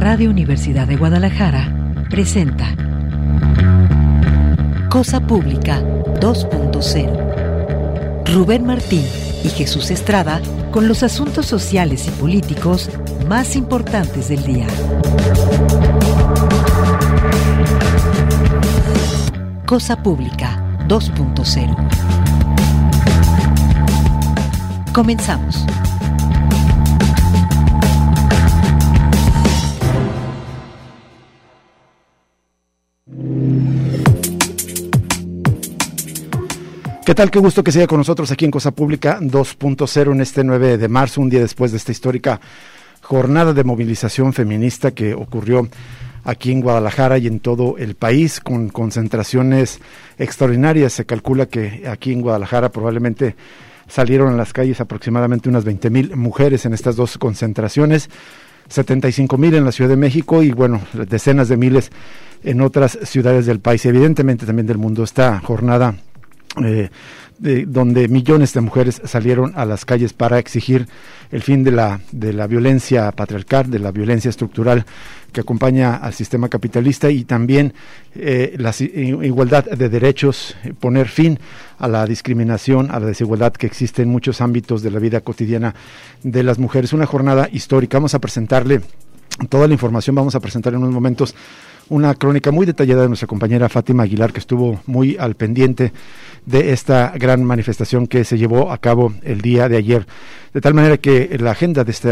Radio Universidad de Guadalajara presenta Cosa Pública 2.0. Rubén Martín y Jesús Estrada con los asuntos sociales y políticos más importantes del día. Cosa Pública 2.0. Comenzamos. ¿Qué tal? Qué gusto que siga con nosotros aquí en Cosa Pública 2.0 en este 9 de marzo, un día después de esta histórica jornada de movilización feminista que ocurrió aquí en Guadalajara y en todo el país, con concentraciones extraordinarias. Se calcula que aquí en Guadalajara probablemente salieron a las calles aproximadamente unas 20,000 mujeres en estas dos concentraciones, 75,000 en la Ciudad de México y bueno, decenas de miles en otras ciudades del país y evidentemente también del mundo. Esta jornada donde millones de mujeres salieron a las calles para exigir el fin de la violencia patriarcal, de la violencia estructural que acompaña al sistema capitalista y también la igualdad de derechos, poner fin a la discriminación, a la desigualdad que existe en muchos ámbitos de la vida cotidiana de las mujeres. Una jornada histórica. Vamos a presentarle toda la información, vamos a presentar en unos momentos una crónica muy detallada de nuestra compañera Fátima Aguilar, que estuvo muy al pendiente de esta gran manifestación que se llevó a cabo el día de ayer. De tal manera que la agenda de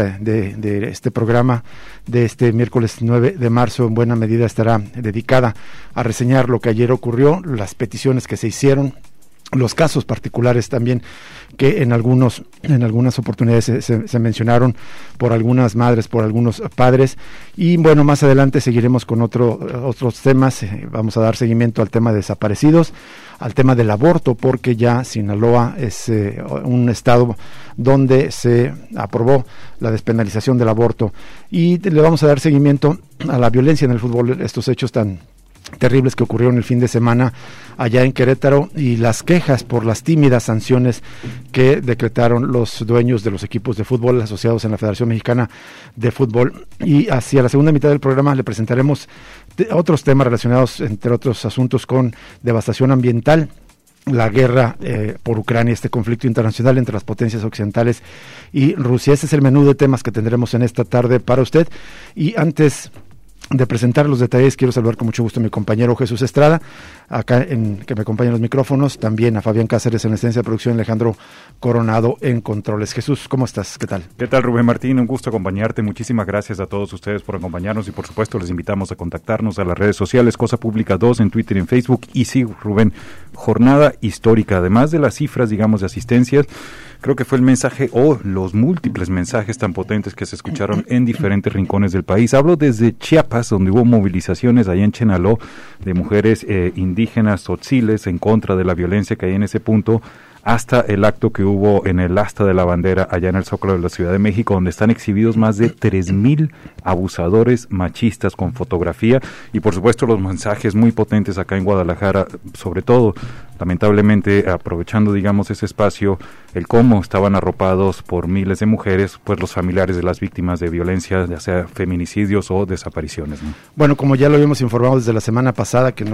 este programa de este miércoles 9 de marzo en buena medida estará dedicada a reseñar lo que ayer ocurrió, las peticiones que se hicieron, los casos particulares también que en algunas oportunidades se mencionaron por algunas madres, por algunos padres y bueno, más adelante seguiremos con otros temas. Vamos a dar seguimiento al tema de desaparecidos, al tema del aborto, porque ya Sinaloa es un estado donde se aprobó la despenalización del aborto y le vamos a dar seguimiento a la violencia en el fútbol, estos hechos tan terribles que ocurrieron el fin de semana allá en Querétaro y las quejas por las tímidas sanciones que decretaron los dueños de los equipos de fútbol asociados en la Federación Mexicana de Fútbol. Y hacia la segunda mitad del programa le presentaremos otros temas relacionados, entre otros asuntos, con devastación ambiental, la guerra por Ucrania, este conflicto internacional entre las potencias occidentales y Rusia. Este es el menú de temas que tendremos en esta tarde para usted. Y antes de presentar los detalles, quiero saludar con mucho gusto a mi compañero Jesús Estrada, acá que me acompaña en los micrófonos, también a Fabián Cáceres en la asistencia de producción, Alejandro Coronado en controles. Jesús, ¿cómo estás? ¿Qué tal? ¿Qué tal, Rubén Martín? Un gusto acompañarte. Muchísimas gracias a todos ustedes por acompañarnos y por supuesto les invitamos a contactarnos a las redes sociales Cosa Pública 2 en Twitter y en Facebook. Y sí, Rubén, jornada histórica, además de las cifras, digamos, de asistencias, creo que fue el mensaje o los múltiples mensajes tan potentes que se escucharon en diferentes rincones del país. Hablo desde Chiapas, donde hubo movilizaciones allá en Chenaló de mujeres indígenas tzotziles en contra de la violencia que hay en ese punto, hasta el acto que hubo en el asta de la bandera allá en el Zócalo de la Ciudad de México, donde están exhibidos más de 3,000 abusadores machistas con fotografía y por supuesto los mensajes muy potentes acá en Guadalajara, sobre todo, lamentablemente, aprovechando, digamos, ese espacio, el cómo estaban arropados por miles de mujeres, pues los familiares de las víctimas de violencia, ya sea feminicidios o desapariciones, ¿no? Bueno, como ya lo habíamos informado desde la semana pasada, que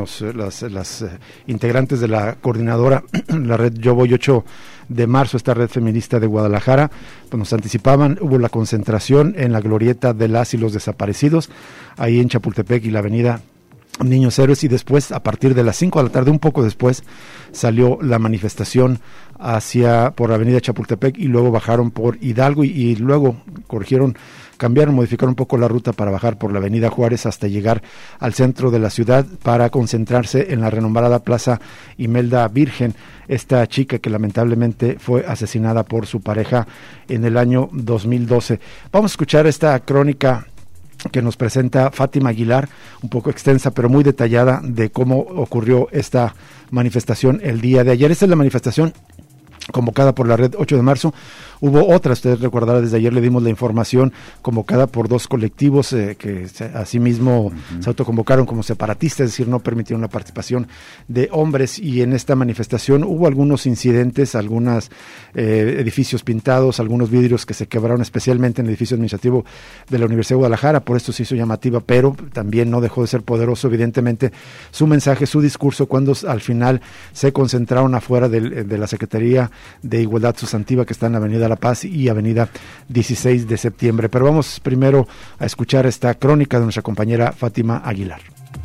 las integrantes de la coordinadora, la red Yo Voy 8 de marzo, esta red feminista de Guadalajara, pues nos anticipaban, hubo la concentración en la glorieta de las y los desaparecidos, ahí en Chapultepec y la avenida Niños Héroes, y después, a partir de las 5 de la tarde, un poco después, salió la manifestación por la avenida Chapultepec y luego bajaron por Hidalgo y luego modificaron un poco la ruta para bajar por la avenida Juárez hasta llegar al centro de la ciudad para concentrarse en la renombrada Plaza Imelda Virgen, esta chica que lamentablemente fue asesinada por su pareja en el año 2012. Vamos a escuchar esta crónica que nos presenta Fátima Aguilar, un poco extensa pero muy detallada de cómo ocurrió esta manifestación el día de ayer. Esta es la manifestación convocada por la Red 8 de marzo, Hubo otras, ustedes recordarán, desde ayer le dimos la información convocada por 2 colectivos que asimismo se autoconvocaron como separatistas, es decir, no permitieron la participación de hombres, y en esta manifestación hubo algunos incidentes, algunos edificios pintados, algunos vidrios que se quebraron, especialmente en el edificio administrativo de la Universidad de Guadalajara. Por esto se hizo llamativa, pero también no dejó de ser poderoso, evidentemente, su mensaje, su discurso, cuando al final se concentraron afuera de la Secretaría de Igualdad Sustantiva, que está en la Avenida La Paz y Avenida 16 de septiembre. Pero vamos primero a escuchar esta crónica de nuestra compañera Fátima Aguilar.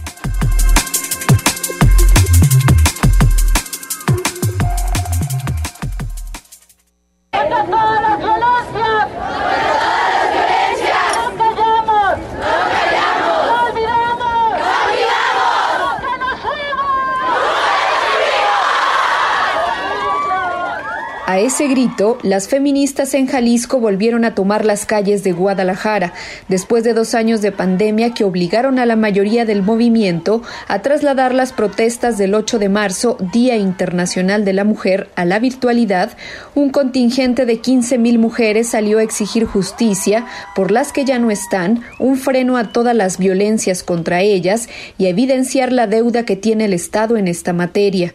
A ese grito, las feministas en Jalisco volvieron a tomar las calles de Guadalajara, después de 2 años de pandemia que obligaron a la mayoría del movimiento a trasladar las protestas del 8 de marzo, Día Internacional de la Mujer, a la virtualidad. Un contingente de 15,000 mujeres salió a exigir justicia por las que ya no están, un freno a todas las violencias contra ellas y a evidenciar la deuda que tiene el Estado en esta materia.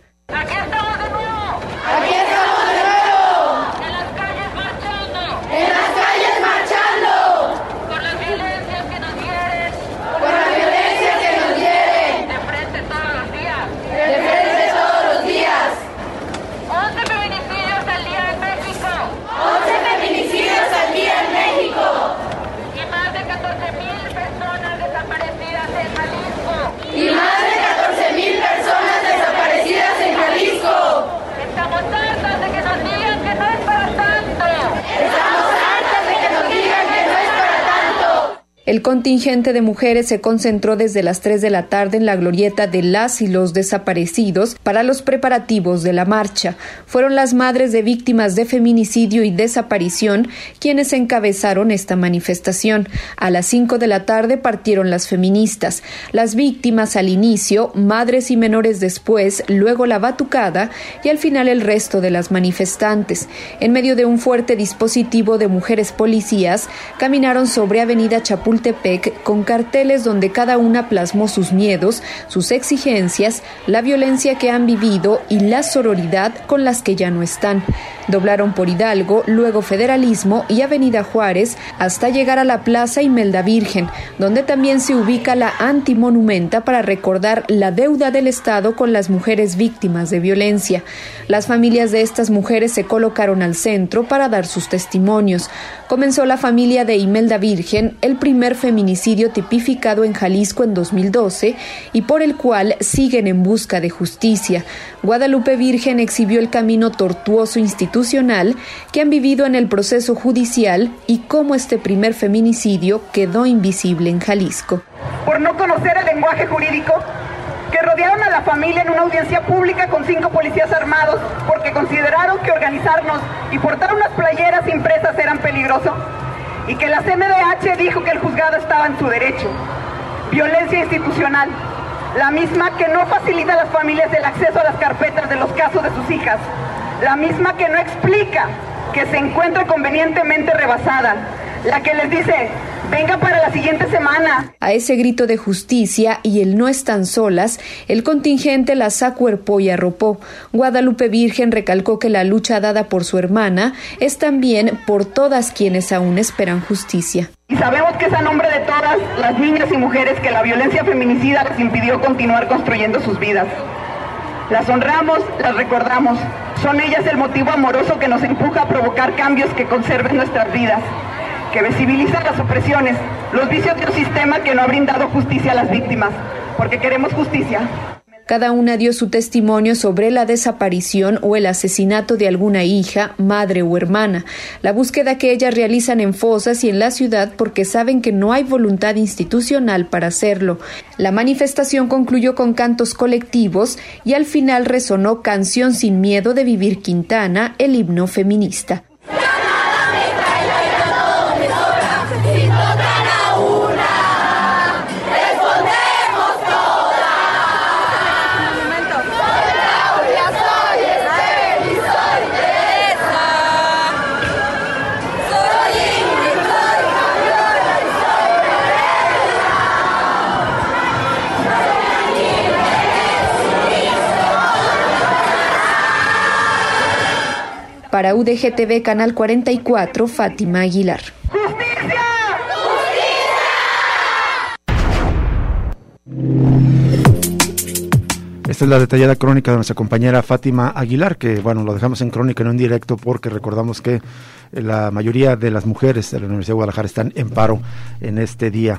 El contingente de mujeres se concentró desde las 3 de la tarde en la glorieta de las y los desaparecidos para los preparativos de la marcha. Fueron las madres de víctimas de feminicidio y desaparición quienes encabezaron esta manifestación. A las 5 de la tarde partieron las feministas. Las víctimas al inicio, madres y menores después, luego la batucada y al final el resto de las manifestantes. En medio de un fuerte dispositivo de mujeres policías, caminaron sobre Avenida Chapultepec con carteles donde cada una plasmó sus miedos, sus exigencias, la violencia que han vivido y la sororidad con las que ya no están. Doblaron por Hidalgo, luego Federalismo y Avenida Juárez hasta llegar a la Plaza Imelda Virgen, donde también se ubica la antimonumenta para recordar la deuda del Estado con las mujeres víctimas de violencia. Las familias de estas mujeres se colocaron al centro para dar sus testimonios. Comenzó la familia de Imelda Virgen, el primer feminicidio tipificado en Jalisco en 2012 y por el cual siguen en busca de justicia. Guadalupe Virgen exhibió el camino tortuoso institucional que han vivido en el proceso judicial y cómo este primer feminicidio quedó invisible en Jalisco. Por no conocer el lenguaje jurídico, que rodearon a la familia en una audiencia pública con 5 policías armados porque consideraron que organizarnos y portar unas playeras impresas eran peligroso, y que la CNDH dijo que el juzgado estaba en su derecho. Violencia institucional, la misma que no facilita a las familias el acceso a las carpetas de los casos de sus hijas, la misma que no explica que se encuentra convenientemente rebasada, la que les dice: venga para la siguiente semana. A ese grito de justicia y el no están solas, el contingente las acuerpó y arropó. Guadalupe Virgen recalcó que la lucha dada por su hermana es también por todas quienes aún esperan justicia. Y sabemos que es a nombre de todas las niñas y mujeres que la violencia feminicida les impidió continuar construyendo sus vidas. Las honramos, las recordamos. Son ellas el motivo amoroso que nos empuja a provocar cambios que conserven nuestras vidas, que visibilizan las opresiones, los vicios de un sistema que no ha brindado justicia a las víctimas, porque queremos justicia. Cada una dio su testimonio sobre la desaparición o el asesinato de alguna hija, madre o hermana, la búsqueda que ellas realizan en fosas y en la ciudad porque saben que no hay voluntad institucional para hacerlo. La manifestación concluyó con cantos colectivos y al final resonó Canción sin miedo de Vivir Quintana, el himno feminista. Para UDG-TV Canal 44, Fátima Aguilar. ¡Justicia! Esta es la detallada crónica de nuestra compañera Fátima Aguilar, que bueno, lo dejamos en crónica, no en directo, porque recordamos que la mayoría de las mujeres de la Universidad de Guadalajara están en paro en este día,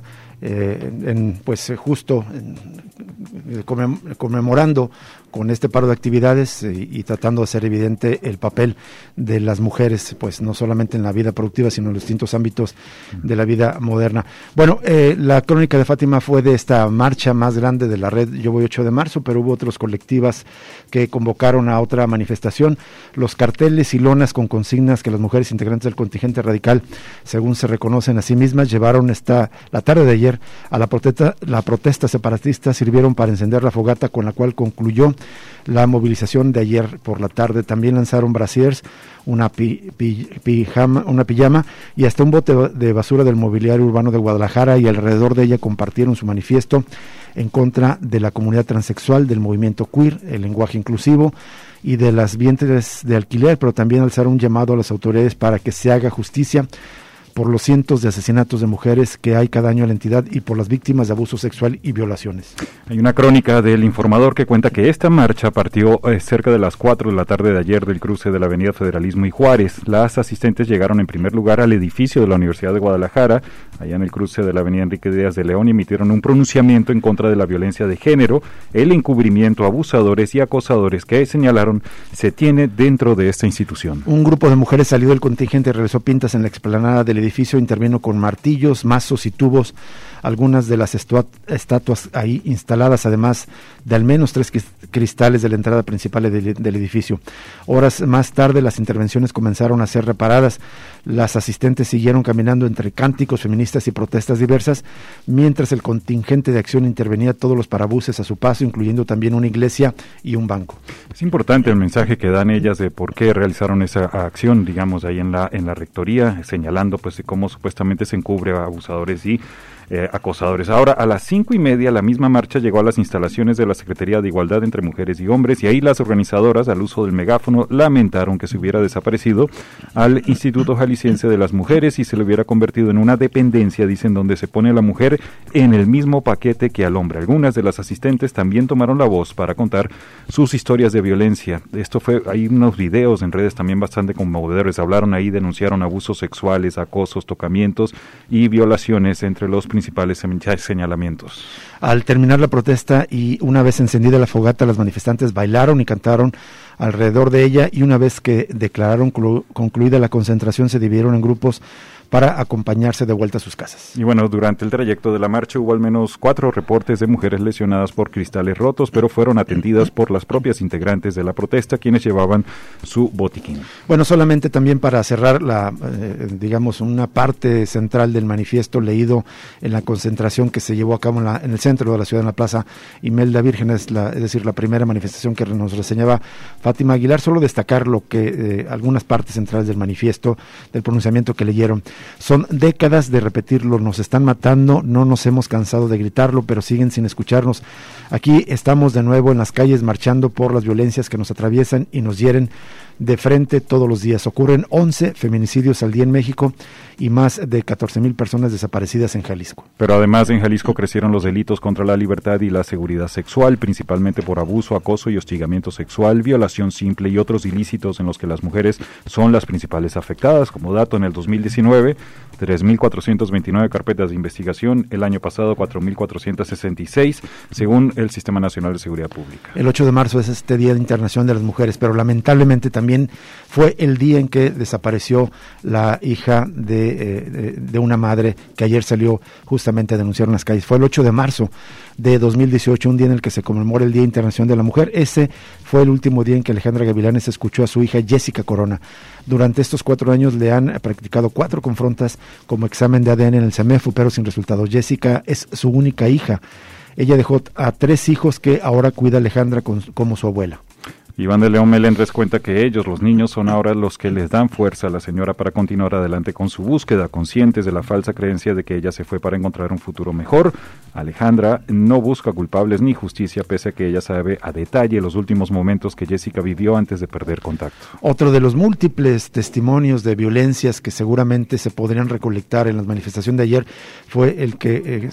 conmemorando con este paro de actividades y tratando de hacer evidente el papel de las mujeres, pues no solamente en la vida productiva, sino en los distintos ámbitos de la vida moderna. Bueno, la crónica de Fátima fue de esta marcha más grande de la red Yo Voy 8 de marzo, pero hubo otros colectivas que convocaron a otra manifestación. Los carteles y lonas con consignas que las mujeres integrantes del contingente radical, según se reconocen a sí mismas, llevaron la tarde de ayer a la protesta separatista, sirvieron para encender la fogata con la cual concluyó la movilización de ayer por la tarde. También lanzaron brasiers, una pijama y hasta un bote de basura del mobiliario urbano de Guadalajara, y alrededor de ella compartieron su manifiesto en contra de la comunidad transexual, del movimiento queer, el lenguaje inclusivo y de las vientres de alquiler, pero también alzaron un llamado a las autoridades para que se haga justicia por los cientos de asesinatos de mujeres que hay cada año en la entidad y por las víctimas de abuso sexual y violaciones. Hay una crónica del Informador que cuenta que esta marcha partió cerca de las 4 de la tarde de ayer del cruce de la Avenida Federalismo y Juárez. Las asistentes llegaron en primer lugar al edificio de la Universidad de Guadalajara, allá en el cruce de la Avenida Enrique Díaz de León, y emitieron un pronunciamiento en contra de la violencia de género, el encubrimiento a abusadores y acosadores que señalaron se tiene dentro de esta institución. Un grupo de mujeres salió del contingente y realizó pintas en la explanada del edificio, intervino con martillos, mazos y tubos, algunas de las estatuas ahí instaladas, además de al menos 3 cristales de la entrada principal del edificio. Horas más tarde las intervenciones comenzaron a ser reparadas. Las asistentes siguieron caminando entre cánticos feministas y protestas diversas, mientras el contingente de acción intervenía todos los parabuses a su paso, incluyendo también una iglesia y un banco. Es importante el mensaje que dan ellas de por qué realizaron esa acción, digamos, ahí en la rectoría, señalando pues de cómo supuestamente se encubre a abusadores y acosadores. Ahora, a las 5:30, la misma marcha llegó a las instalaciones de la Secretaría de Igualdad entre Mujeres y Hombres, y ahí las organizadoras, al uso del megáfono, lamentaron que se hubiera desaparecido al Instituto Jalisciense de las Mujeres y se le hubiera convertido en una dependencia, dicen, donde se pone a la mujer en el mismo paquete que al hombre. Algunas de las asistentes también tomaron la voz para contar sus historias de violencia. Hay unos videos en redes también bastante conmovedores. Hablaron ahí, denunciaron abusos sexuales, acosos, tocamientos y violaciones entre los principales señalamientos. Al terminar la protesta y una vez encendida la fogata, las manifestantes bailaron y cantaron alrededor de ella, y una vez que declararon concluida la concentración se dividieron en grupos para acompañarse de vuelta a sus casas. Y bueno, durante el trayecto de la marcha hubo al menos 4 reportes de mujeres lesionadas por cristales rotos, pero fueron atendidas por las propias integrantes de la protesta, quienes llevaban su botiquín. Bueno, solamente también para cerrar una parte central del manifiesto leído en la concentración que se llevó a cabo en el centro de la ciudad, en la Plaza Imelda Virgen, es decir, la primera manifestación que nos reseñaba Fátima Aguilar. Solo destacar lo que algunas partes centrales del manifiesto, del pronunciamiento que leyeron. Son décadas de repetirlo, nos están matando, no nos hemos cansado de gritarlo, pero siguen sin escucharnos. Aquí estamos de nuevo en las calles marchando por las violencias que nos atraviesan y nos hieren de frente todos los días. Ocurren 11 feminicidios al día en México y más de 14,000 personas desaparecidas en Jalisco. Pero además en Jalisco crecieron los delitos contra la libertad y la seguridad sexual, principalmente por abuso, acoso y hostigamiento sexual, violación simple y otros ilícitos en los que las mujeres son las principales afectadas. Como dato, en el 2019, 3,429 carpetas de investigación, el año pasado 4,466, según el Sistema Nacional de Seguridad Pública. El 8 de marzo es este Día Internacional de las Mujeres, pero lamentablemente también fue el día en que desapareció la hija de una madre que ayer salió justamente a denunciar en las calles. Fue el 8 de marzo de 2018, un día en el que se conmemora el Día Internacional de la Mujer. Ese fue el último día en que Alejandra Gavilanes escuchó a su hija Jessica Corona. Durante estos 4 años le han practicado 4 confrontas como examen de ADN en el CEMEFU, pero sin resultado. Jessica es su única hija. Ella dejó a 3 hijos que ahora cuida Alejandra como su abuela. Iván de León Melendres cuenta que ellos, los niños, son ahora los que les dan fuerza a la señora para continuar adelante con su búsqueda, conscientes de la falsa creencia de que ella se fue para encontrar un futuro mejor. Alejandra no busca culpables ni justicia, pese a que ella sabe a detalle los últimos momentos que Jessica vivió antes de perder contacto. Otro de los múltiples testimonios de violencias que seguramente se podrían recolectar en la manifestación de ayer fue el que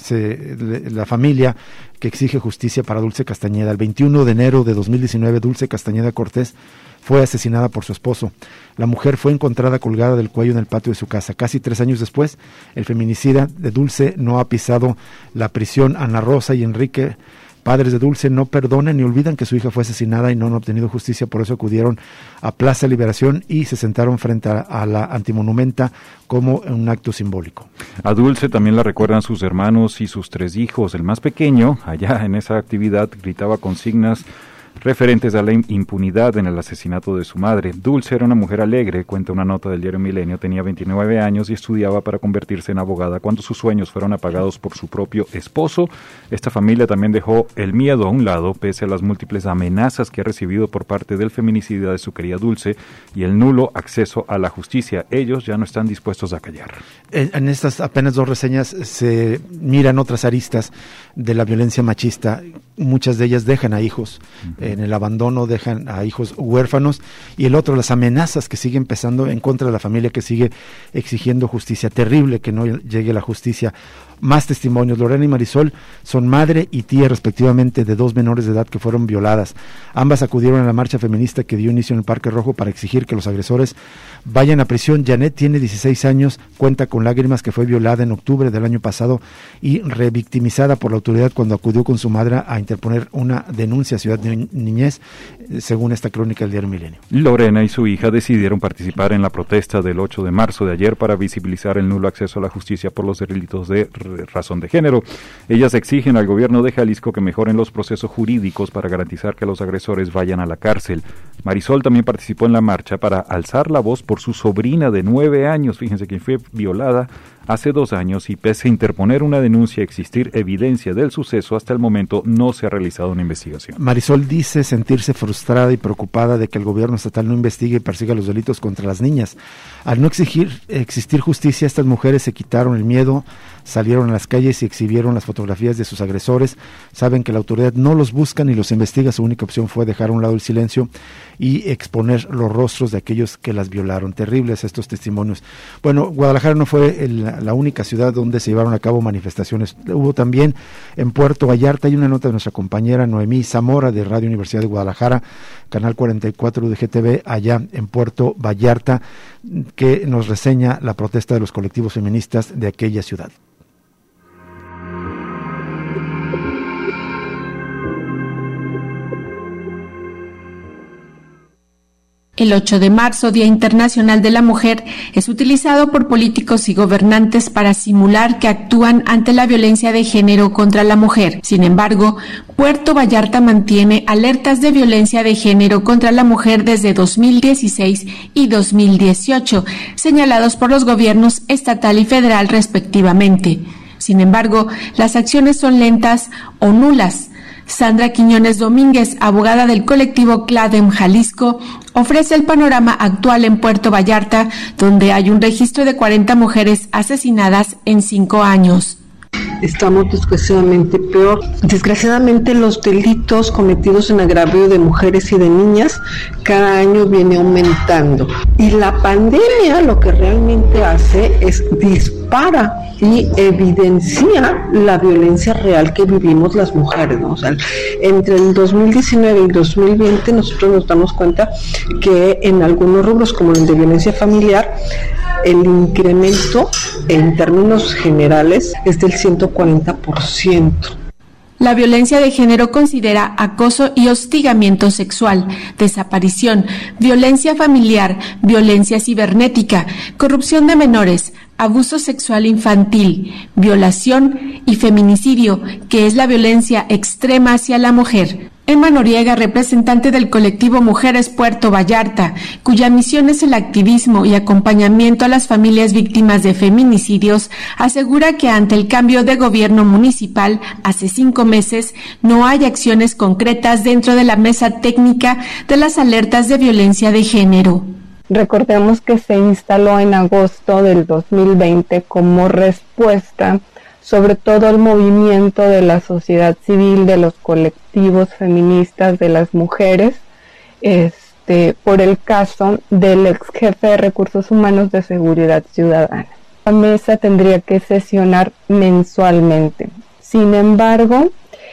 la familia que exige justicia para Dulce Castañeda. El 21 de enero de 2019, Dulce Castañeda Cortés fue asesinada por su esposo. La mujer fue encontrada colgada del cuello en el patio de su casa. Casi 3 años después, el feminicida de Dulce no ha pisado la prisión. Ana Rosa y Enrique, padres de Dulce, no perdonan ni olvidan que su hija fue asesinada y no han obtenido justicia. Por eso acudieron a Plaza Liberación y se sentaron frente a la antimonumenta como un acto simbólico. A Dulce también la recuerdan sus hermanos y sus 3 hijos. El más pequeño, allá en esa actividad, gritaba consignas referentes a la impunidad en el asesinato de su madre. Dulce era una mujer alegre, cuenta una nota del diario Milenio, tenía 29 años y estudiaba para convertirse en abogada cuando sus sueños fueron apagados por su propio esposo. Esta familia también dejó el miedo a un lado, pese a las múltiples amenazas que ha recibido por parte del feminicida de su querida Dulce y el nulo acceso a la justicia. Ellos ya no están dispuestos a callar. En estas apenas 2 reseñas se miran otras aristas de la violencia machista. Muchas de ellas dejan a hijos en el abandono, dejan a hijos huérfanos, y el otro, las amenazas que siguen pesando en contra de la familia que sigue exigiendo justicia. Terrible que no llegue la justicia. Más testimonios. Lorena y Marisol son madre y tía respectivamente de 2 menores de edad que fueron violadas. Ambas acudieron a la marcha feminista que dio inicio en el Parque Rojo para exigir que los agresores vayan a prisión. Janet tiene 16 años, cuenta con lágrimas que fue violada en octubre del año pasado y revictimizada por la autoridad cuando acudió con su madre a interponer una denuncia a Ciudad de Niñez, según esta crónica del diario Milenio. Lorena y su hija decidieron participar en la protesta del 8 de marzo de ayer para visibilizar el nulo acceso a la justicia por los delitos de razón de género. Ellas exigen al gobierno de Jalisco que mejoren los procesos jurídicos para garantizar que los agresores vayan a la cárcel. Marisol también participó en la marcha para alzar la voz por su sobrina de 9 años, fíjense, que fue violada hace 2 años y pese a interponer una denuncia y existir evidencia del suceso, hasta el momento no se ha realizado una investigación. Marisol dice sentirse frustrada y preocupada de que el gobierno estatal no investigue y persiga los delitos contra las niñas. Al no existir justicia, estas mujeres se quitaron el miedo, salieron a las calles y exhibieron las fotografías de sus agresores. Saben que la autoridad no los busca ni los investiga, su única opción fue dejar a un lado el silencio y exponer los rostros de aquellos que las violaron. Terribles estos testimonios. Bueno, Guadalajara no fue la única ciudad donde se llevaron a cabo manifestaciones. Hubo también en Puerto Vallarta. Hay una nota de nuestra compañera Noemí Zamora de Radio Universidad de Guadalajara, Canal 44 de GTV, allá en Puerto Vallarta, que nos reseña la protesta de los colectivos feministas de aquella ciudad. El 8 de marzo, Día Internacional de la Mujer, es utilizado por políticos y gobernantes para simular que actúan ante la violencia de género contra la mujer. Sin embargo, Puerto Vallarta mantiene alertas de violencia de género contra la mujer desde 2016 y 2018, señalados por los gobiernos estatal y federal respectivamente. Sin embargo, las acciones son lentas o nulas. Sandra Quiñones Domínguez, abogada del colectivo CLADEM Jalisco, ofrece el panorama actual en Puerto Vallarta, donde hay un registro de 40 mujeres asesinadas en 5 años. Estamos desgraciadamente peor. Desgraciadamente los delitos cometidos en agravio de mujeres y de niñas cada año viene aumentando. Y la pandemia lo que realmente hace es dispara y evidencia la violencia real que vivimos las mujeres, ¿no? O sea, entre el 2019 y 2020 nosotros nos damos cuenta que en algunos rubros como el de violencia familiar el incremento en términos generales es del 140%. La violencia de género considera acoso y hostigamiento sexual, desaparición, violencia familiar, violencia cibernética, corrupción de menores, abuso sexual infantil, violación y feminicidio, que es la violencia extrema hacia la mujer. Emma Noriega, representante del colectivo Mujeres Puerto Vallarta, cuya misión es el activismo y acompañamiento a las familias víctimas de feminicidios, asegura que ante el cambio de gobierno municipal hace 5 meses no hay acciones concretas dentro de la mesa técnica de las alertas de violencia de género. Recordemos que se instaló en agosto del 2020 como respuesta sobre todo el movimiento de la sociedad civil, de los colectivos feministas, de las mujeres, por el caso del ex jefe de Recursos Humanos de Seguridad Ciudadana. La mesa tendría que sesionar mensualmente. Sin embargo,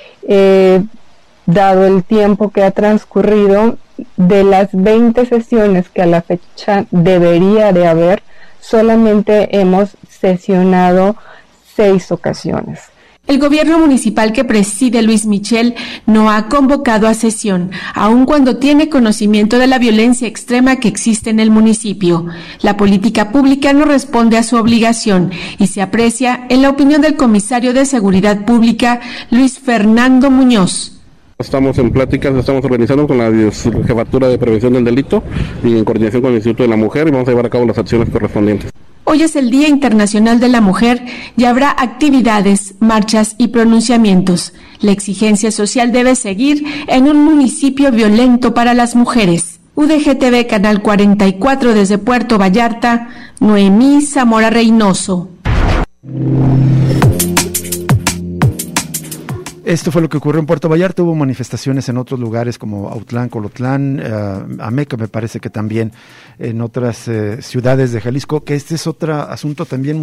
dado el tiempo que ha transcurrido, de las 20 sesiones que a la fecha debería de haber, solamente hemos sesionado 6 ocasiones. El gobierno municipal que preside Luis Michel no ha convocado a sesión, aun cuando tiene conocimiento de la violencia extrema que existe en el municipio. La política pública no responde a su obligación y se aprecia en la opinión del comisario de Seguridad Pública, Luis Fernando Muñoz. Estamos en pláticas, estamos organizando con la Jefatura de Prevención del Delito y en coordinación con el Instituto de la Mujer y vamos a llevar a cabo las acciones correspondientes. Hoy es el Día Internacional de la Mujer y habrá actividades, marchas y pronunciamientos. La exigencia social debe seguir en un municipio violento para las mujeres. UDGTV Canal 44 desde Puerto Vallarta, Noemí Zamora Reynoso. Esto fue lo que ocurrió en Puerto Vallarta. Hubo manifestaciones en otros lugares como Autlán, Colotlán, Ameca, me parece que también en otras ciudades de Jalisco, que este es otro asunto también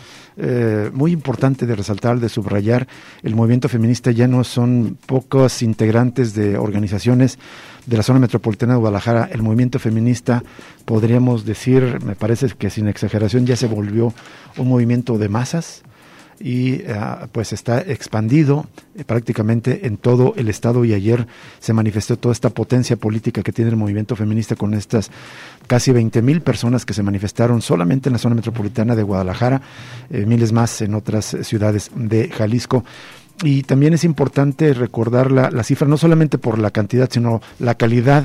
muy importante de resaltar, de subrayar. El movimiento feminista ya no son pocos integrantes de organizaciones de la zona metropolitana de Guadalajara. El movimiento feminista, podríamos decir, me parece que sin exageración, ya se volvió un movimiento de masas y pues está expandido prácticamente en todo el estado, y ayer se manifestó toda esta potencia política que tiene el movimiento feminista con estas casi 20,000 personas que se manifestaron solamente en la zona metropolitana de Guadalajara, miles más en otras ciudades de Jalisco. Y también es importante recordar la cifra, no solamente por la cantidad, sino la calidad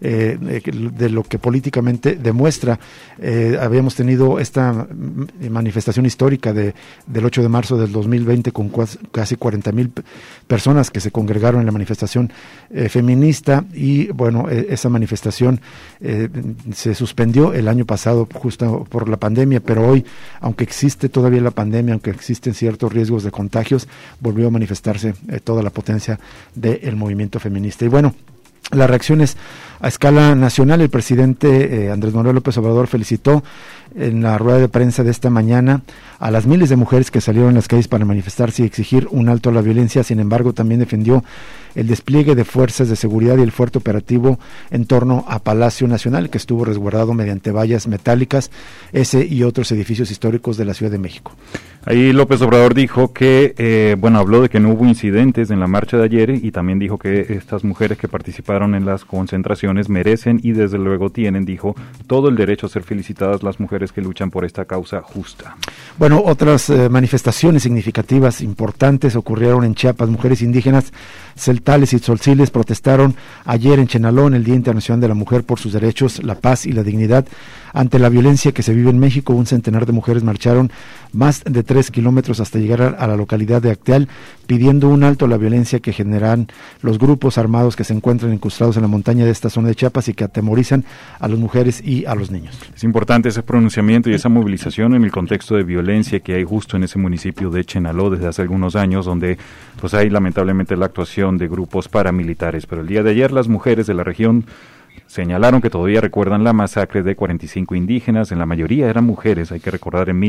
de lo que políticamente demuestra. Habíamos tenido esta manifestación histórica del 8 de marzo del 2020 con casi 40,000 personas que se congregaron en la manifestación feminista, y bueno, esa manifestación se suspendió el año pasado justo por la pandemia, pero hoy, aunque existe todavía la pandemia, aunque existen ciertos riesgos de contagios, volvió a manifestarse toda la potencia del movimiento feminista. Y bueno, las reacciones a escala nacional. El presidente Andrés Manuel López Obrador felicitó en la rueda de prensa de esta mañana a las miles de mujeres que salieron a las calles para manifestarse y exigir un alto a la violencia. Sin embargo, también defendió el despliegue de fuerzas de seguridad y el fuerte operativo en torno a Palacio Nacional, que estuvo resguardado mediante vallas metálicas, ese y otros edificios históricos de la Ciudad de México. Ahí López Obrador dijo que, habló de que no hubo incidentes en la marcha de ayer, y también dijo que estas mujeres que participaron en las concentraciones merecen y desde luego tienen, dijo, todo el derecho a ser felicitadas las mujeres que luchan por esta causa justa. Bueno, otras manifestaciones significativas, importantes, ocurrieron en Chiapas. Mujeres indígenas celtales y tzoltziles protestaron ayer en Chenaló, en el Día Internacional de la Mujer, por sus derechos, la paz y la dignidad ante la violencia que se vive en México. Un centenar de mujeres marcharon más de 3 kilómetros hasta llegar a la localidad de Acteal, pidiendo un alto a la violencia que generan los grupos armados que se encuentran incrustados en la montaña de esta zona de Chiapas y que atemorizan a las mujeres y a los niños. Es importante ese pronunciamiento y esa movilización en el contexto de violencia que hay justo en ese municipio de Chenaló desde hace algunos años, donde pues hay lamentablemente la actuación de grupos paramilitares. Pero el día de ayer las mujeres de la región señalaron que todavía recuerdan la masacre de 45 indígenas, en la mayoría eran mujeres, hay que recordar en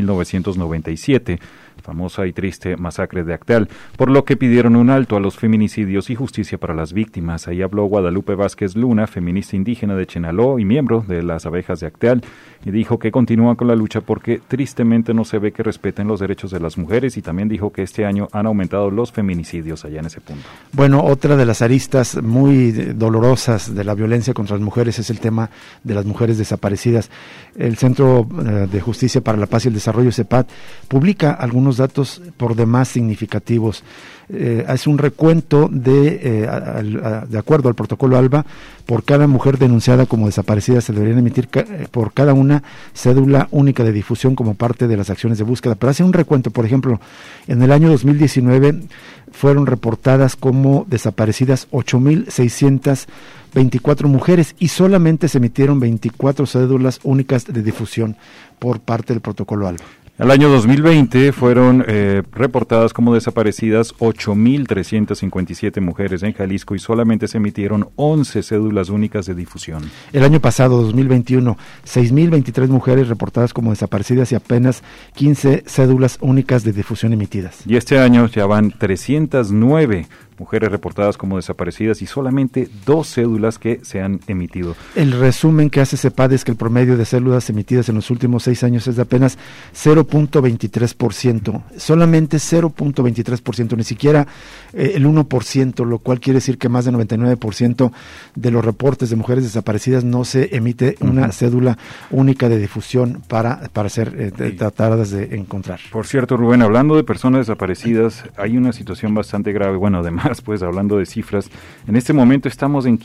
1997, famosa y triste masacre de Acteal, por lo que pidieron un alto a los feminicidios y justicia para las víctimas. Ahí habló Guadalupe Vázquez Luna, feminista indígena de Chenaló y miembro de las abejas de Acteal, y dijo que continúa con la lucha porque tristemente no se ve que respeten los derechos de las mujeres, y también dijo que este año han aumentado los feminicidios allá en ese punto. Bueno, otra de las aristas muy dolorosas de la violencia contra las mujeres es el tema de las mujeres desaparecidas. El Centro de Justicia para la Paz y el Desarrollo, CEPAD, publica algunos unos datos por demás significativos. Es un recuento de acuerdo al protocolo ALBA, por cada mujer denunciada como desaparecida se deberían emitir por cada una cédula única de difusión como parte de las acciones de búsqueda. Pero hace un recuento, por ejemplo, en el año 2019 fueron reportadas como desaparecidas 8,624 mujeres y solamente se emitieron 24 cédulas únicas de difusión por parte del protocolo ALBA. El año 2020 fueron reportadas como desaparecidas 8,357 mujeres en Jalisco y solamente se emitieron 11 cédulas únicas de difusión. El año pasado, 2021, 6,023 mujeres reportadas como desaparecidas y apenas 15 cédulas únicas de difusión emitidas. Y este año ya van 309 mujeres reportadas como desaparecidas y solamente 2 cédulas que se han emitido. El resumen que hace CEPAD es que el promedio de cédulas emitidas en los últimos 6 años es de apenas 0.23%, solamente 0.23%, ni siquiera el 1%, lo cual quiere decir que más del 99% de los reportes de mujeres desaparecidas no se emite una cédula única de difusión para ser tratadas de encontrar. Por cierto, Rubén, hablando de personas desaparecidas, hay una situación bastante grave, bueno, además, pues hablando de cifras, en este momento estamos en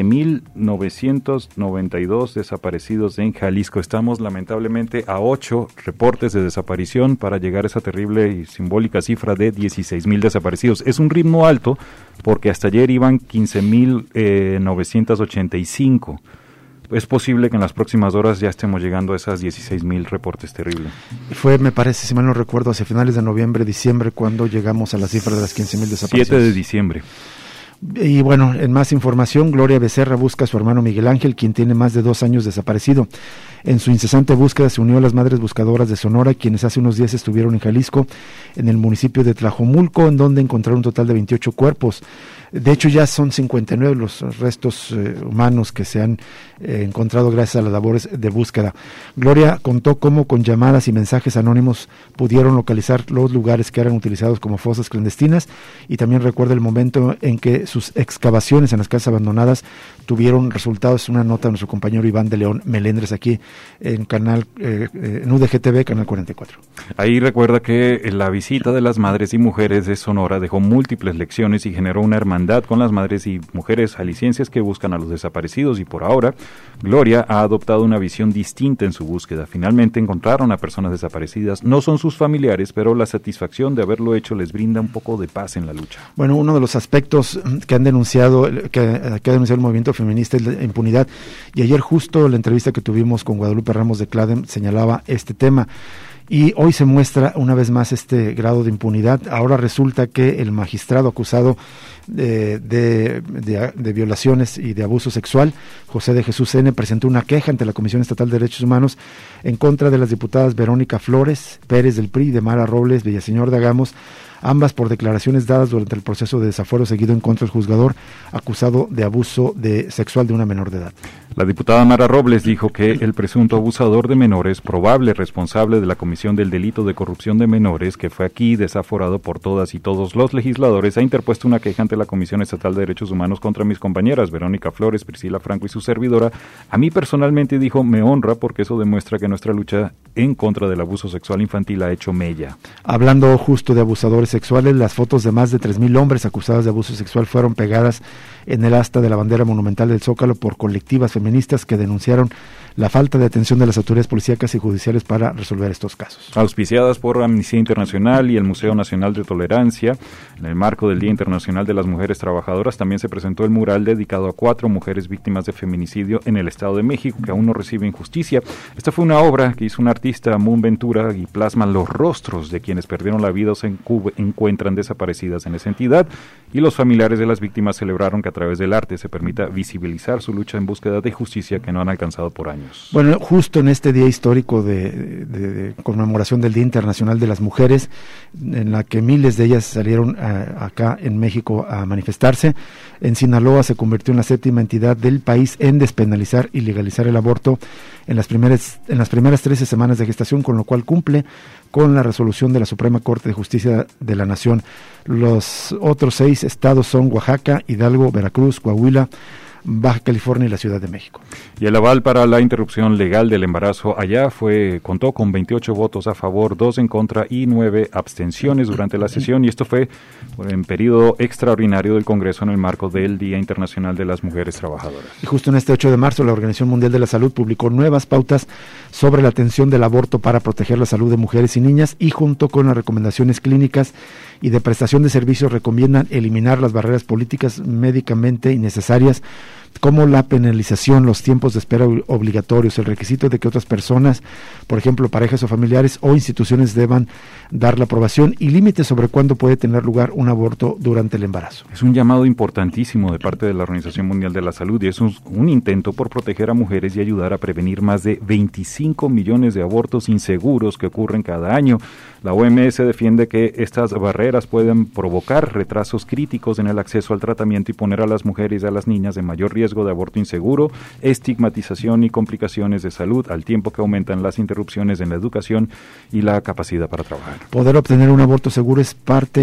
15,992 desaparecidos en Jalisco. Estamos lamentablemente a 8 reportes de desaparición para llegar a esa terrible y simbólica cifra de 16,000 desaparecidos. Es un ritmo alto porque hasta ayer iban 15,985. Es posible que en las próximas horas ya estemos llegando a esas 16,000 reportes. Terrible. Fue, me parece, si mal no recuerdo, hacia finales de noviembre, diciembre, cuando llegamos a la cifra de las 15,000 desaparecidos. 7 de diciembre. Y bueno, en más información, Gloria Becerra busca a su hermano Miguel Ángel, quien tiene más de 2 años desaparecido. En su incesante búsqueda se unió a las Madres Buscadoras de Sonora, quienes hace unos días estuvieron en Jalisco, en el municipio de Tlajomulco, en donde encontraron un total de 28 cuerpos. De hecho, ya son 59 los restos humanos que se han encontrado gracias a las labores de búsqueda. Gloria contó cómo con llamadas y mensajes anónimos pudieron localizar los lugares que eran utilizados como fosas clandestinas, y también recuerda el momento en que sus excavaciones en las casas abandonadas tuvieron resultados. Una nota de nuestro compañero Iván de León Melendres aquí en en UDGTV, Canal 44. Ahí recuerda que la visita de las madres y mujeres de Sonora dejó múltiples lecciones y generó una hermandad con las madres y mujeres jaliscienses que buscan a los desaparecidos, y por ahora Gloria ha adoptado una visión distinta en su búsqueda. Finalmente encontraron a personas desaparecidas, no son sus familiares, pero la satisfacción de haberlo hecho les brinda un poco de paz en la lucha. Bueno, uno de los aspectos que ha denunciado el movimiento feminista es la impunidad, y ayer justo la entrevista que tuvimos con Guadalupe Ramos de CLADEM señalaba este tema. Y hoy se muestra una vez más este grado de impunidad. Ahora resulta que el magistrado acusado de violaciones y de abuso sexual, José de Jesús N., presentó una queja ante la Comisión Estatal de Derechos Humanos en contra de las diputadas Verónica Flores Pérez del PRI y de Mara Robles Villaseñor de Agamos, ambas por declaraciones dadas durante el proceso de desafuero seguido en contra del juzgador acusado de abuso sexual de una menor de edad. La diputada Mara Robles dijo que el presunto abusador de menores, probable responsable de la comisión del delito de corrupción de menores, que fue aquí desaforado por todas y todos los legisladores, ha interpuesto una queja ante la Comisión Estatal de Derechos Humanos contra mis compañeras Verónica Flores, Priscila Franco y su servidora. A mí personalmente, dijo, me honra porque eso demuestra que nuestra lucha en contra del abuso sexual infantil ha hecho mella. Hablando justo de abusadores sexuales, las fotos de más de 3,000 hombres acusados de abuso sexual fueron pegadas en el asta de la bandera monumental del Zócalo por colectivas feministas que denunciaron la falta de atención de las autoridades policíacas y judiciales para resolver estos casos. Auspiciadas por Amnistía Internacional y el Museo Nacional de Tolerancia, en el marco del Día Internacional de las Mujeres Trabajadoras, también se presentó el mural dedicado a 4 mujeres víctimas de feminicidio en el Estado de México que aún no reciben justicia. Esta fue una obra que hizo un artista, Moon Ventura, y plasma los rostros de quienes perdieron la vida o se encuentran desaparecidas en esa entidad, y los familiares de las víctimas celebraron que a través del arte se permita visibilizar su lucha en búsqueda de justicia que no han alcanzado por años. Bueno, justo en este día histórico de conmemoración del Día Internacional de las Mujeres, en la que miles de ellas salieron acá en México a manifestarse, en Sinaloa se convirtió en la 7ª entidad del país en despenalizar y legalizar el aborto en las primeras 13 semanas de gestación, con lo cual cumple con la resolución de la Suprema Corte de Justicia de la Nación. Los otros 6 estados son Oaxaca, Hidalgo, Veracruz, Coahuila, Baja California y la Ciudad de México. Y el aval para la interrupción legal del embarazo allá contó con 28 votos a favor, 2 en contra y 9 abstenciones durante la sesión, y esto fue en periodo extraordinario del Congreso en el marco del Día Internacional de las Mujeres Trabajadoras. Y justo en este 8 de marzo la Organización Mundial de la Salud publicó nuevas pautas sobre la atención del aborto para proteger la salud de mujeres y niñas, y junto con las recomendaciones clínicas y de prestación de servicios recomiendan eliminar las barreras políticas médicamente innecesarias, como la penalización, los tiempos de espera obligatorios, el requisito de que otras personas, por ejemplo parejas o familiares o instituciones, deban dar la aprobación, y límites sobre cuándo puede tener lugar un aborto durante el embarazo. Es un llamado importantísimo de parte de la Organización Mundial de la Salud, y es un intento por proteger a mujeres y ayudar a prevenir más de 25 millones de abortos inseguros que ocurren cada año. La OMS defiende que estas barreras pueden provocar retrasos críticos en el acceso al tratamiento y poner a las mujeres y a las niñas en mayor riesgo de aborto inseguro, estigmatización y complicaciones de salud, al tiempo que aumentan las interrupciones en la educación y la capacidad para trabajar. Poder obtener un aborto seguro es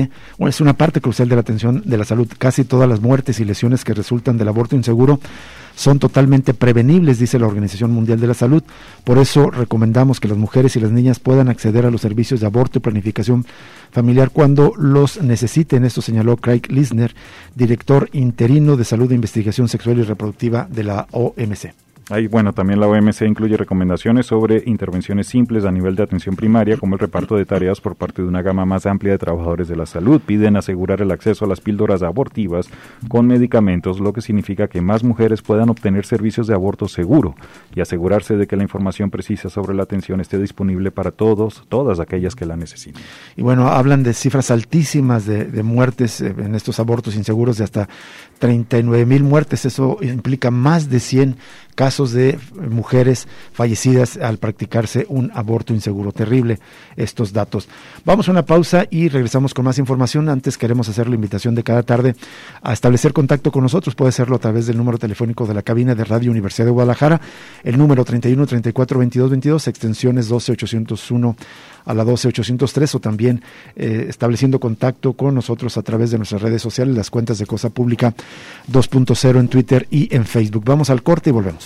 una parte crucial de la atención de la salud. Casi todas las muertes y lesiones que resultan del aborto inseguro son totalmente prevenibles, dice la Organización Mundial de la Salud. Por eso recomendamos que las mujeres y las niñas puedan acceder a los servicios de aborto y planificación familiar cuando los necesiten. Esto señaló Craig Lisner, director interino de Salud e Investigación Sexual y Reproductiva de la OMC. También la OMC incluye recomendaciones sobre intervenciones simples a nivel de atención primaria, como el reparto de tareas por parte de una gama más amplia de trabajadores de la salud. Piden asegurar el acceso a las píldoras abortivas con medicamentos, lo que significa que más mujeres puedan obtener servicios de aborto seguro, y asegurarse de que la información precisa sobre la atención esté disponible para todas aquellas que la necesiten. Y hablan de cifras altísimas de muertes en estos abortos inseguros, de hasta 39,000 muertes. Eso implica más de 100 casos de mujeres fallecidas al practicarse un aborto inseguro. Terrible estos datos. Vamos a una pausa y regresamos con más información. Antes queremos hacer la invitación de cada tarde a establecer contacto con nosotros. Puede hacerlo a través del número telefónico de la cabina de Radio Universidad de Guadalajara, el número 31 34 22 22, extensiones 12801 a la 12803, o también estableciendo contacto con nosotros a través de nuestras redes sociales, las cuentas de Cosa Pública 2.0 en Twitter y en Facebook. Vamos al corte y volvemos.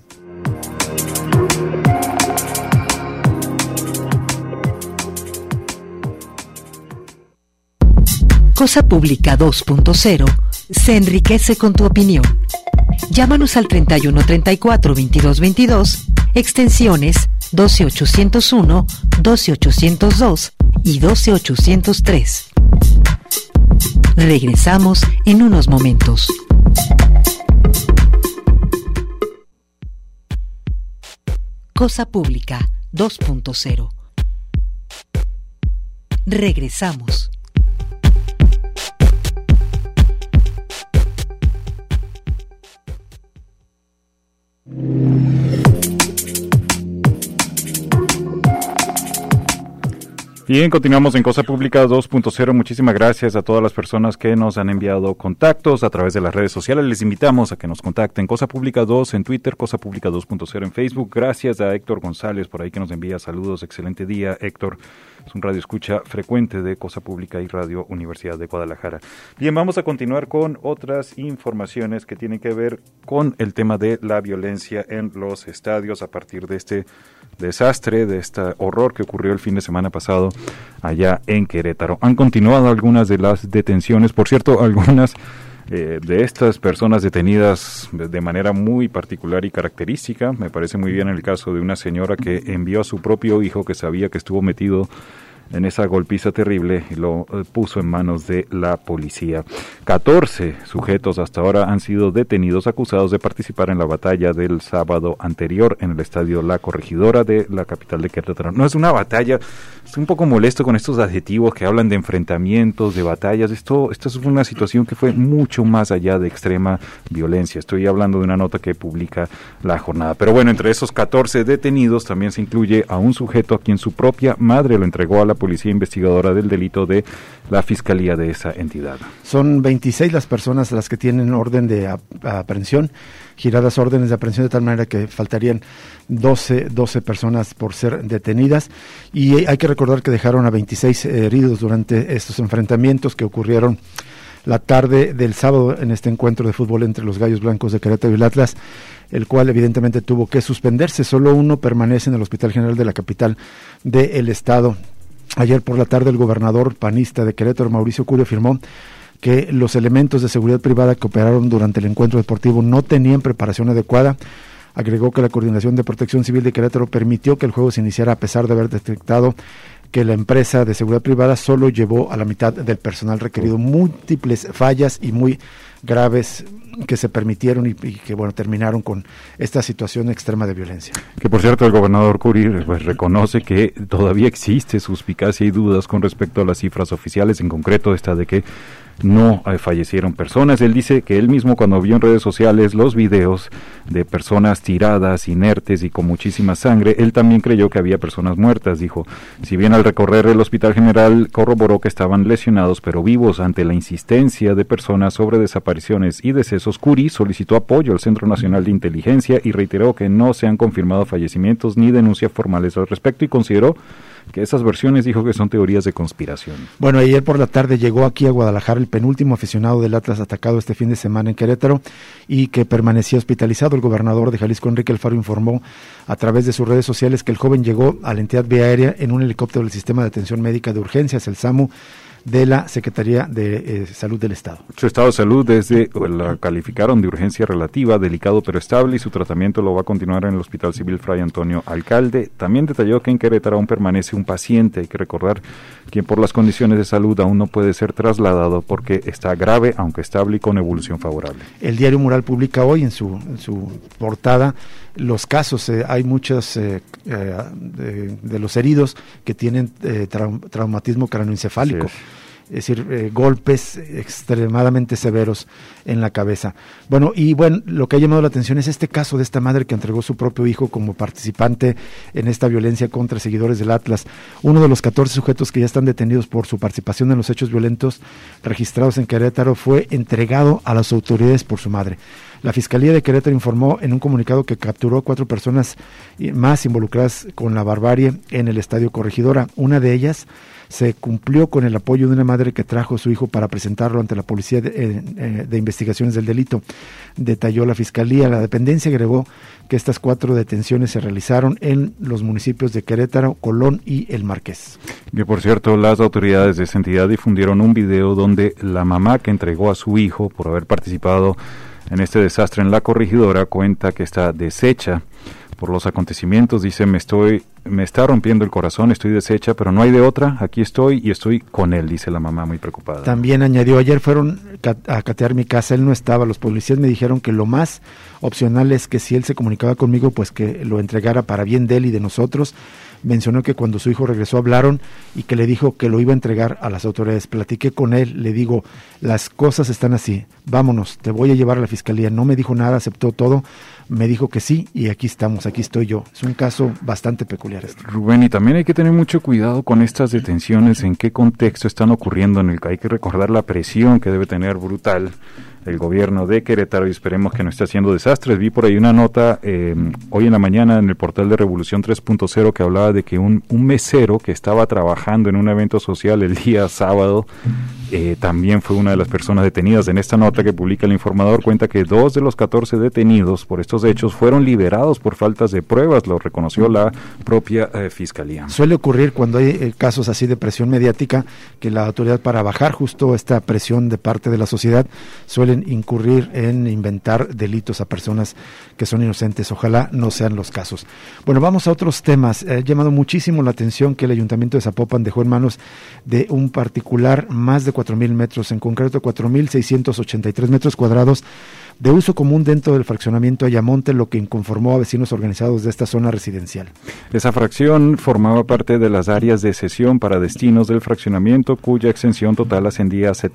Cosa Pública 2.0 se enriquece con tu opinión. Llámanos al 31 34 22 22, extensiones 12801, 12802 y 12803. Regresamos en unos momentos. Cosa Pública 2.0. Regresamos. Bien, continuamos en Cosa Pública 2.0. Muchísimas gracias a todas las personas que nos han enviado contactos a través de las redes sociales. Les invitamos a que nos contacten. Cosa Pública 2 en Twitter, Cosa Pública 2.0 en Facebook. Gracias a Héctor González por ahí que nos envía saludos. Excelente día, Héctor. Es un radio escucha frecuente de Cosa Pública y Radio Universidad de Guadalajara. Bien, vamos a continuar con otras informaciones que tienen que ver con el tema de la violencia en los estadios a partir de este desastre, de este horror que ocurrió el fin de semana pasado allá en Querétaro. Han continuado algunas de las detenciones, por cierto, algunas de estas personas detenidas de manera muy particular y característica. Me parece muy bien el caso de una señora que envió a su propio hijo, que sabía que estuvo metido en esa golpiza terrible, y lo puso en manos de la policía. 14 sujetos hasta ahora han sido detenidos acusados de participar en la batalla del sábado anterior en el estadio La Corregidora de la capital de Querétaro. No es una batalla, estoy un poco molesto con estos adjetivos que hablan de enfrentamientos, de batallas. Esto es una situación que fue mucho más allá de extrema violencia. Estoy hablando de una nota que publica La Jornada. Pero bueno, entre esos 14 detenidos también se incluye a un sujeto a quien su propia madre lo entregó a la policía investigadora del delito de la fiscalía de esa entidad. Son 26 las personas las que tienen orden de aprehensión, giradas órdenes de aprehensión, de tal manera que faltarían 12 personas por ser detenidas, y hay que recordar que dejaron a 26 heridos durante estos enfrentamientos que ocurrieron la tarde del sábado en este encuentro de fútbol entre los Gallos Blancos de Querétaro y el Atlas, el cual evidentemente tuvo que suspenderse. Solo uno permanece en el Hospital General de la capital del estado. Ayer por la tarde el gobernador panista de Querétaro, Mauricio Curi, afirmó que los elementos de seguridad privada que operaron durante el encuentro deportivo no tenían preparación adecuada. Agregó que la Coordinación de Protección Civil de Querétaro permitió que el juego se iniciara a pesar de haber detectado que la empresa de seguridad privada solo llevó a la mitad del personal requerido. Múltiples fallas y muy graves que se permitieron y que bueno, terminaron con esta situación extrema de violencia. Que por cierto el gobernador Curi pues reconoce que todavía existe suspicacia y dudas con respecto a las cifras oficiales, en concreto esta de que no fallecieron personas. Él dice que él mismo, cuando vio en redes sociales los videos de personas tiradas, inertes y con muchísima sangre, él también creyó que había personas muertas. Dijo, si bien al recorrer el Hospital General corroboró que estaban lesionados pero vivos, ante la insistencia de personas sobre desapariciones y decesos, Curi solicitó apoyo al Centro Nacional de Inteligencia y reiteró que no se han confirmado fallecimientos ni denuncias formales al respecto, y consideró que esas versiones, dijo, que son teorías de conspiración. Bueno, ayer por la tarde llegó aquí a Guadalajara el penúltimo aficionado del Atlas atacado este fin de semana en Querétaro y que permanecía hospitalizado. El gobernador de Jalisco, Enrique Alfaro, informó a través de sus redes sociales que el joven llegó a la entidad vía aérea en un helicóptero del Sistema de Atención Médica de Urgencias, el SAMU, de la Secretaría de Salud del Estado. Su estado de salud la calificaron de urgencia relativa, delicado pero estable, y su tratamiento lo va a continuar en el Hospital Civil Fray Antonio Alcalde. También detalló que en Querétaro aún permanece un paciente, hay que recordar, quien por las condiciones de salud aún no puede ser trasladado porque está grave, aunque estable y con evolución favorable. El diario Mural publica hoy en su portada los casos. Hay muchos de los heridos que tienen traumatismo craneoencefálico. Sí. Es decir, golpes extremadamente severos en la cabeza. Bueno, lo que ha llamado la atención es este caso de esta madre que entregó su propio hijo como participante en esta violencia contra seguidores del Atlas. Uno de los 14 sujetos que ya están detenidos por su participación en los hechos violentos registrados en Querétaro fue entregado a las autoridades por su madre. La Fiscalía de Querétaro informó en un comunicado que capturó 4 personas más involucradas con la barbarie en el Estadio Corregidora. Una de ellas se cumplió con el apoyo de una madre que trajo a su hijo para presentarlo ante la Policía de Investigaciones del Delito, detalló la Fiscalía. La dependencia agregó que estas 4 detenciones se realizaron en los municipios de Querétaro, Colón y El Marqués. Que por cierto, las autoridades de esa entidad difundieron un video donde la mamá que entregó a su hijo por haber participado en este desastre en la Corregidora cuenta que está deshecha por los acontecimientos. Dice, me está rompiendo el corazón, estoy deshecha, pero no hay de otra, aquí estoy y estoy con él, dice la mamá muy preocupada. También añadió, ayer fueron a catear mi casa, él no estaba, los policías me dijeron que lo más opcional es que si él se comunicaba conmigo, pues que lo entregara para bien de él y de nosotros. Mencionó que cuando su hijo regresó hablaron y que le dijo que lo iba a entregar a las autoridades. Platiqué con él, le digo, las cosas están así, vámonos, te voy a llevar a la fiscalía. No me dijo nada, aceptó todo, me dijo que sí y aquí estamos, aquí estoy yo. Es un caso bastante peculiar este. Rubén, y también hay que tener mucho cuidado con estas detenciones, en qué contexto están ocurriendo, hay que recordar la presión que debe tener brutal el gobierno de Querétaro y esperemos que no esté haciendo desastres. Vi por ahí una nota hoy en la mañana en el portal de Revolución 3.0 que hablaba de que un mesero que estaba trabajando en un evento social el día sábado también fue una de las personas detenidas. En esta nota que publica el Informador cuenta que 2 de los 14 detenidos por estos hechos fueron liberados por faltas de pruebas, lo reconoció la propia Fiscalía. Suele ocurrir cuando hay casos así de presión mediática que la autoridad, para bajar justo esta presión de parte de la sociedad, suelen incurrir en inventar delitos a personas que son inocentes. Ojalá no sean los casos. Bueno, vamos a otros temas. Ha llamado muchísimo la atención que el Ayuntamiento de Zapopan dejó en manos de un particular más de 4,000 metros, en concreto 4,683 metros cuadrados de uso común dentro del fraccionamiento Ayamonte, lo que inconformó a vecinos organizados de esta zona residencial. Esa fracción formaba parte de las áreas de cesión para destinos del fraccionamiento, cuya extensión total ascendía a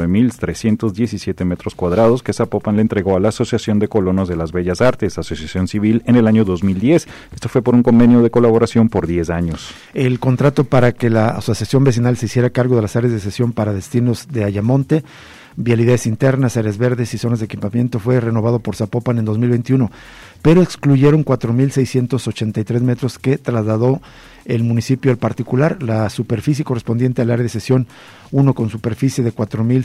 79,317 metros cuadrados que Zapopan le entregó a la Asociación de Colonos de las Bellas Artes, asociación civil, en el año 2010. Esto fue por un convenio de colaboración por 10 años. El contrato para que la asociación vecinal se hiciera cargo de las áreas de cesión para destinos de Ayamonte vialidades internas, áreas verdes y zonas de equipamiento fue renovado por Zapopan en 2021, pero excluyeron 4.683 metros que trasladó el municipio al particular. La superficie correspondiente al área de sesión 1, con superficie de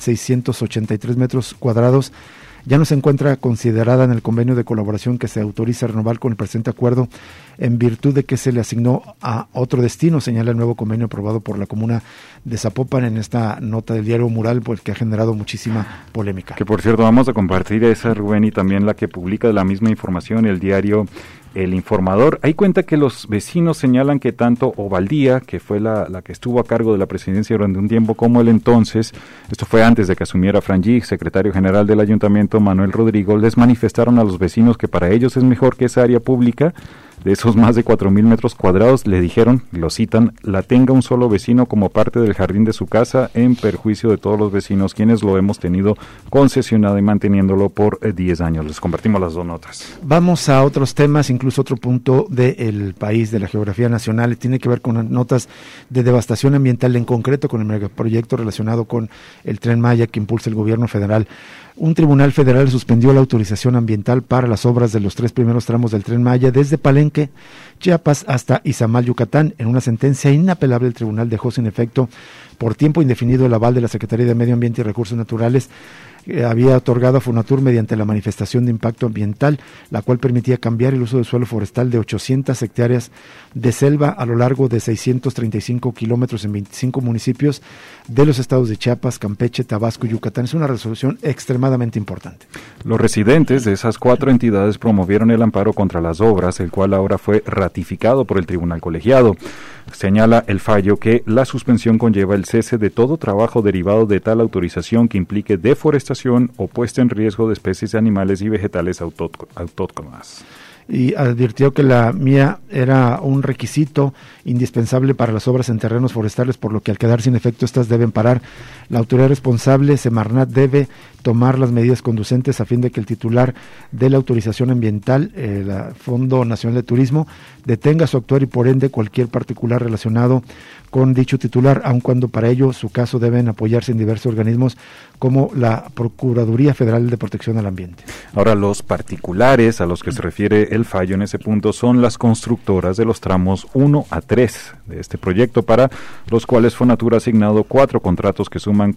4.683 metros cuadrados, ya no se encuentra considerada en el convenio de colaboración que se autoriza a renovar con el presente acuerdo, en virtud de que se le asignó a otro destino, señala el nuevo convenio aprobado por la comuna de Zapopan en esta nota del diario Mural, pues, que ha generado muchísima polémica. Que por cierto vamos a compartir esa, Rubén, y también la que publica la misma información el diario El Informador. Ahí cuenta que los vecinos señalan que tanto Ovaldía, que fue la que estuvo a cargo de la presidencia durante un tiempo, como el entonces, esto fue antes de que asumiera Franji, secretario general del ayuntamiento, Manuel Rodrigo, les manifestaron a los vecinos que para ellos es mejor que esa área pública, de esos más de 4.000 metros cuadrados, le dijeron, lo citan, la tenga un solo vecino como parte del jardín de su casa, en perjuicio de todos los vecinos, quienes lo hemos tenido concesionado y manteniéndolo por 10 años. Les compartimos las dos notas. Vamos a otros temas, incluso otro punto del país, de la geografía nacional, tiene que ver con notas de devastación ambiental, en concreto con el megaproyecto relacionado con el Tren Maya que impulsa el gobierno federal. Un tribunal federal suspendió la autorización ambiental para las obras de los 3 primeros tramos del Tren Maya desde Palenque, Chiapas, hasta Izamal, Yucatán. En una sentencia inapelable, el tribunal dejó sin efecto por tiempo indefinido el aval de la Secretaría de Medio Ambiente y Recursos Naturales había otorgado a Fonatur mediante la manifestación de impacto ambiental, la cual permitía cambiar el uso del suelo forestal de 800 hectáreas de selva a lo largo de 635 kilómetros en 25 municipios de los estados de Chiapas, Campeche, Tabasco y Yucatán. Es una resolución extremadamente importante. Los residentes de esas 4 entidades promovieron el amparo contra las obras, el cual ahora fue ratificado por el tribunal colegiado. Señala el fallo que la suspensión conlleva el cese de todo trabajo derivado de tal autorización que implique deforestación o puesta en riesgo de especies animales y vegetales autóctonas. Y advirtió que la MIA era un requisito indispensable para las obras en terrenos forestales, por lo que al quedar sin efecto estas deben parar. La autoridad responsable, Semarnat, debe tomar las medidas conducentes a fin de que el titular de la autorización ambiental, el Fondo Nacional de Turismo, detenga su actuar y por ende cualquier particular relacionado con dicho titular, aun cuando para ello su caso deben apoyarse en diversos organismos como la Procuraduría Federal de Protección al Ambiente. Ahora, los particulares a los que se refiere el fallo en ese punto son las constructoras de los tramos 1 a 3 de este proyecto, para los cuales Fonatur ha asignado 4 contratos que suman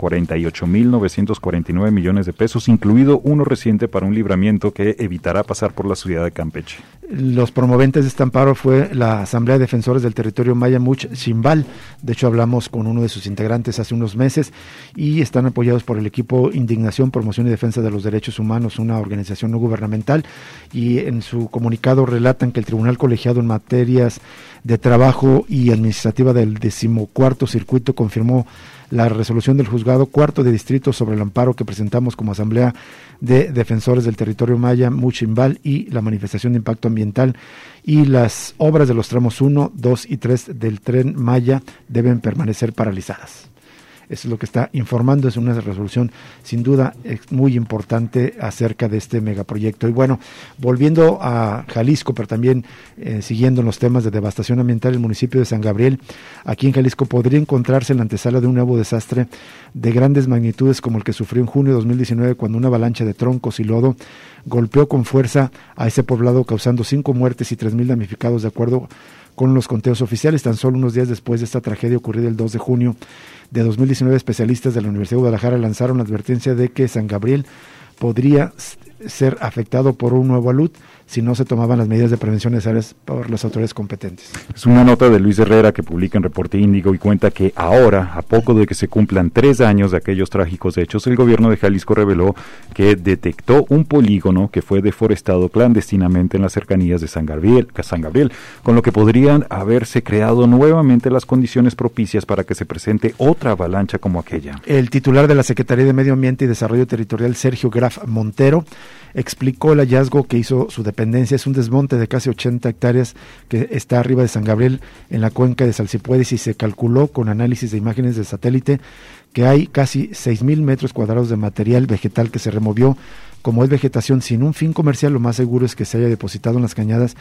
48.949 millones de pesos, incluido uno reciente para un libramiento que evitará pasar por la ciudad de Campeche. Los promoventes de este amparo fue la Asamblea de Defensores del Territorio Maya Much Chimbal. De hecho, hablamos con uno de sus integrantes hace unos meses y están apoyados por el equipo Indignación, Promoción y Defensa de los Derechos Humanos, una organización no gubernamental, y en su comunicado relatan que el Tribunal Colegiado en materias de trabajo y administrativa del 14º Circuito confirmó la resolución del Juzgado Cuarto de Distrito sobre el amparo que presentamos como Asamblea de Defensores del Territorio Maya Muchimbal y la manifestación de impacto ambiental, y las obras de los tramos 1, 2 y 3 del Tren Maya deben permanecer paralizadas. Eso es lo que está informando, es una resolución sin duda muy importante acerca de este megaproyecto. Y bueno, volviendo a Jalisco, pero también siguiendo los temas de devastación ambiental, el municipio de San Gabriel, aquí en Jalisco, podría encontrarse en la antesala de un nuevo desastre de grandes magnitudes como el que sufrió en junio de 2019, cuando una avalancha de troncos y lodo golpeó con fuerza a ese poblado, causando 5 muertes y 3,000 damnificados, de acuerdo con los conteos oficiales. Tan solo unos días después de esta tragedia ocurrida el 2 de junio de 2019, especialistas de la Universidad de Guadalajara lanzaron la advertencia de que San Gabriel podría ser afectado por un nuevo alud si no se tomaban las medidas de prevención necesarias por las autoridades competentes. Es una nota de Luis Herrera que publica en Reporte Índigo y cuenta que ahora, a poco de que se cumplan 3 años de aquellos trágicos hechos, el gobierno de Jalisco reveló que detectó un polígono que fue deforestado clandestinamente en las cercanías de San Gabriel, con lo que podrían haberse creado nuevamente las condiciones propicias para que se presente otra avalancha como aquella. El titular de la Secretaría de Medio Ambiente y Desarrollo Territorial, Sergio Graf Montero, explicó el hallazgo que hizo su dependencia. Es un desmonte de casi 80 hectáreas que está arriba de San Gabriel, en la cuenca de Salsipuedes, y se calculó con análisis de imágenes de satélite que hay casi 6,000 metros cuadrados de material vegetal que se removió. Como es vegetación sin un fin comercial, lo más seguro es que se haya depositado en las cañadas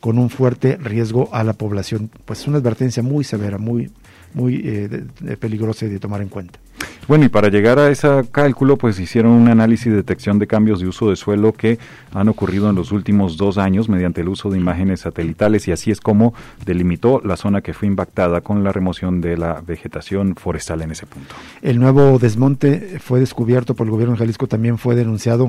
con un fuerte riesgo a la población. Pues una advertencia muy severa, muy peligrosa de tomar en cuenta. Bueno, y para llegar a ese cálculo, pues hicieron un análisis y detección de cambios de uso de suelo que han ocurrido en los últimos 2 años mediante el uso de imágenes satelitales, y así es como delimitó la zona que fue impactada con la remoción de la vegetación forestal en ese punto. El nuevo desmonte fue descubierto por el gobierno de Jalisco, también fue denunciado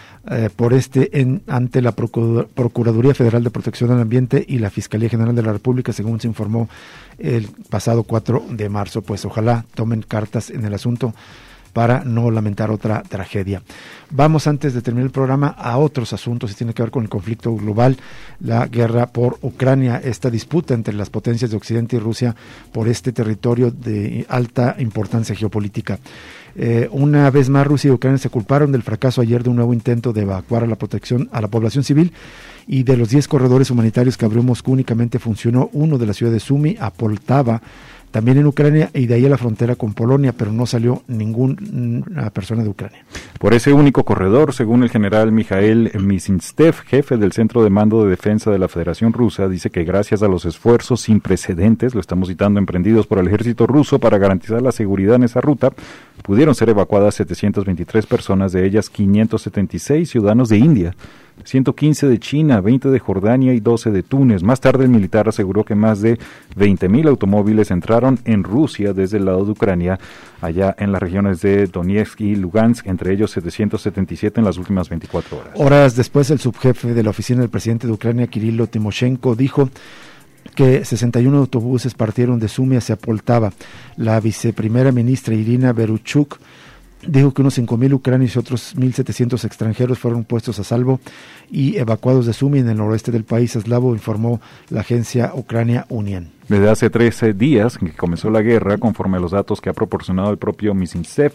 ante la Procuraduría Federal de Protección al Ambiente y la Fiscalía General de la República, según se informó el pasado 4 de marzo. Pues ojalá tomen cartas en el asunto para no lamentar otra tragedia. Vamos, antes de terminar el programa, a otros asuntos que tienen que ver con el conflicto global, la guerra por Ucrania, esta disputa entre las potencias de Occidente y Rusia por este territorio de alta importancia geopolítica. Una vez más, Rusia y Ucrania se culparon del fracaso ayer de un nuevo intento de evacuar a la población civil, y de los 10 corredores humanitarios que abrió Moscú, únicamente funcionó uno de la ciudad de Sumy a Poltava, también en Ucrania, y de ahí a la frontera con Polonia, pero no salió ninguna persona de Ucrania. Por ese único corredor, según el general Mikhail Mizintsev, jefe del Centro de Mando de Defensa de la Federación Rusa, dice que gracias a los esfuerzos sin precedentes, lo estamos citando, emprendidos por el ejército ruso para garantizar la seguridad en esa ruta, pudieron ser evacuadas 723 personas, de ellas 576 ciudadanos de India, 115 de China, 20 de Jordania y 12 de Túnez. Más tarde el militar aseguró que más de 20.000 automóviles entraron en Rusia desde el lado de Ucrania, allá en las regiones de Donetsk y Lugansk, entre ellos 777 en las últimas 24 horas. Horas después, el subjefe de la oficina del presidente de Ucrania, Kirilo Timoshenko, dijo que 61 autobuses partieron de Sumy hacia Poltava. La viceprimera ministra Irina Vereshchuk dijo que unos 5.000 ucranianos y otros 1.700 extranjeros fueron puestos a salvo y evacuados de Sumy, en el noroeste del país eslavo, informó la agencia Ucrania Union. Desde hace 13 días que comenzó la guerra, conforme a los datos que ha proporcionado el propio Mizintsev,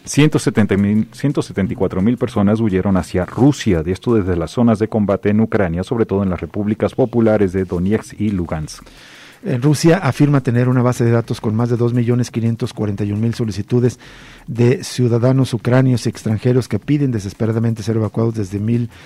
174.000 personas huyeron hacia Rusia, de esto desde las zonas de combate en Ucrania, sobre todo en las repúblicas populares de Donetsk y Lugansk. Rusia afirma tener una base de datos con más de 2.541.000 solicitudes de ciudadanos ucranianos y extranjeros que piden desesperadamente ser evacuados desde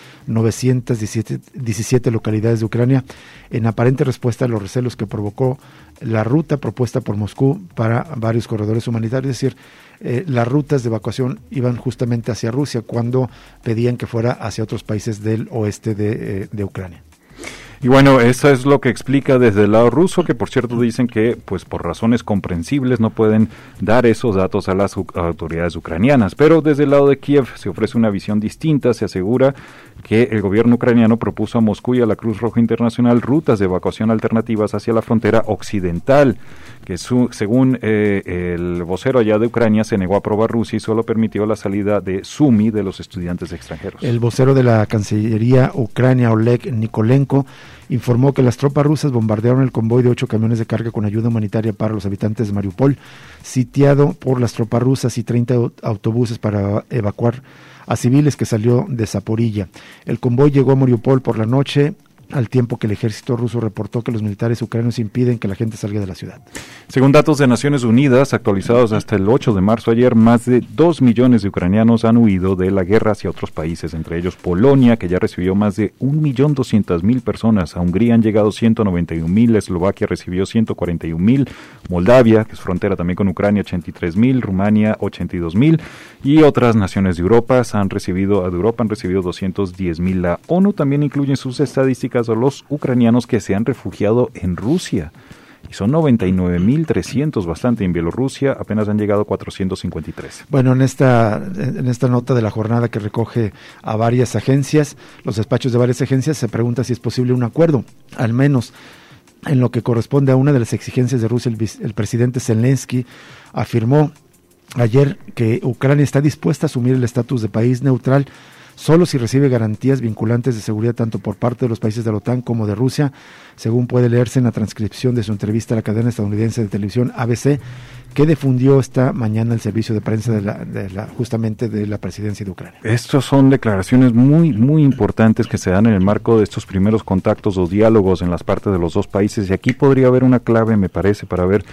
1.917 localidades de Ucrania, en aparente respuesta a los recelos que provocó la ruta propuesta por Moscú para varios corredores humanitarios. Es decir, las rutas de evacuación iban justamente hacia Rusia cuando pedían que fuera hacia otros países del oeste de Ucrania. Y bueno, eso es lo que explica desde el lado ruso, que por cierto dicen que pues por razones comprensibles no pueden dar esos datos a las autoridades ucranianas, pero desde el lado de Kiev se ofrece una visión distinta. Se asegura que el gobierno ucraniano propuso a Moscú y a la Cruz Roja Internacional rutas de evacuación alternativas hacia la frontera occidental, que según el vocero allá de Ucrania se negó a aprobar Rusia y solo permitió la salida de Sumy de los estudiantes extranjeros. El vocero de la Cancillería Ucrania, Oleg Nikolenko, informó que las tropas rusas bombardearon el convoy de 8 camiones de carga con ayuda humanitaria para los habitantes de Mariupol, sitiado por las tropas rusas, y 30 autobuses para evacuar a civiles que salió de Zaporilla. El convoy llegó a Mariupol por la noche, al tiempo que el ejército ruso reportó que los militares ucranianos impiden que la gente salga de la ciudad. Según datos de Naciones Unidas, actualizados hasta el 8 de marzo ayer, más de 2 millones de ucranianos han huido de la guerra hacia otros países, entre ellos Polonia, que ya recibió más de 1.200.000 personas, a Hungría han llegado 191.000, Eslovaquia recibió 141.000, Moldavia, que es frontera también con Ucrania, 83.000, Rumania 82.000, y otras naciones de Europa han recibido 210.000. La ONU también incluye en sus estadísticas a los ucranianos que se han refugiado en Rusia, y son 99.300, bastante. En Bielorrusia apenas han llegado 453. Bueno, en esta nota de la jornada que recoge a varias agencias, los despachos de varias agencias, se pregunta si es posible un acuerdo, al menos en lo que corresponde a una de las exigencias de Rusia. El presidente Zelensky afirmó ayer que Ucrania está dispuesta a asumir el estatus de país neutral solo si recibe garantías vinculantes de seguridad tanto por parte de los países de la OTAN como de Rusia, según puede leerse en la transcripción de su entrevista a la cadena estadounidense de televisión ABC, que difundió esta mañana el servicio de prensa justamente de la presidencia de Ucrania. Estas son declaraciones muy, muy importantes que se dan en el marco de estos primeros contactos o diálogos en las partes de los dos países, y aquí podría haber una clave, me parece, para ver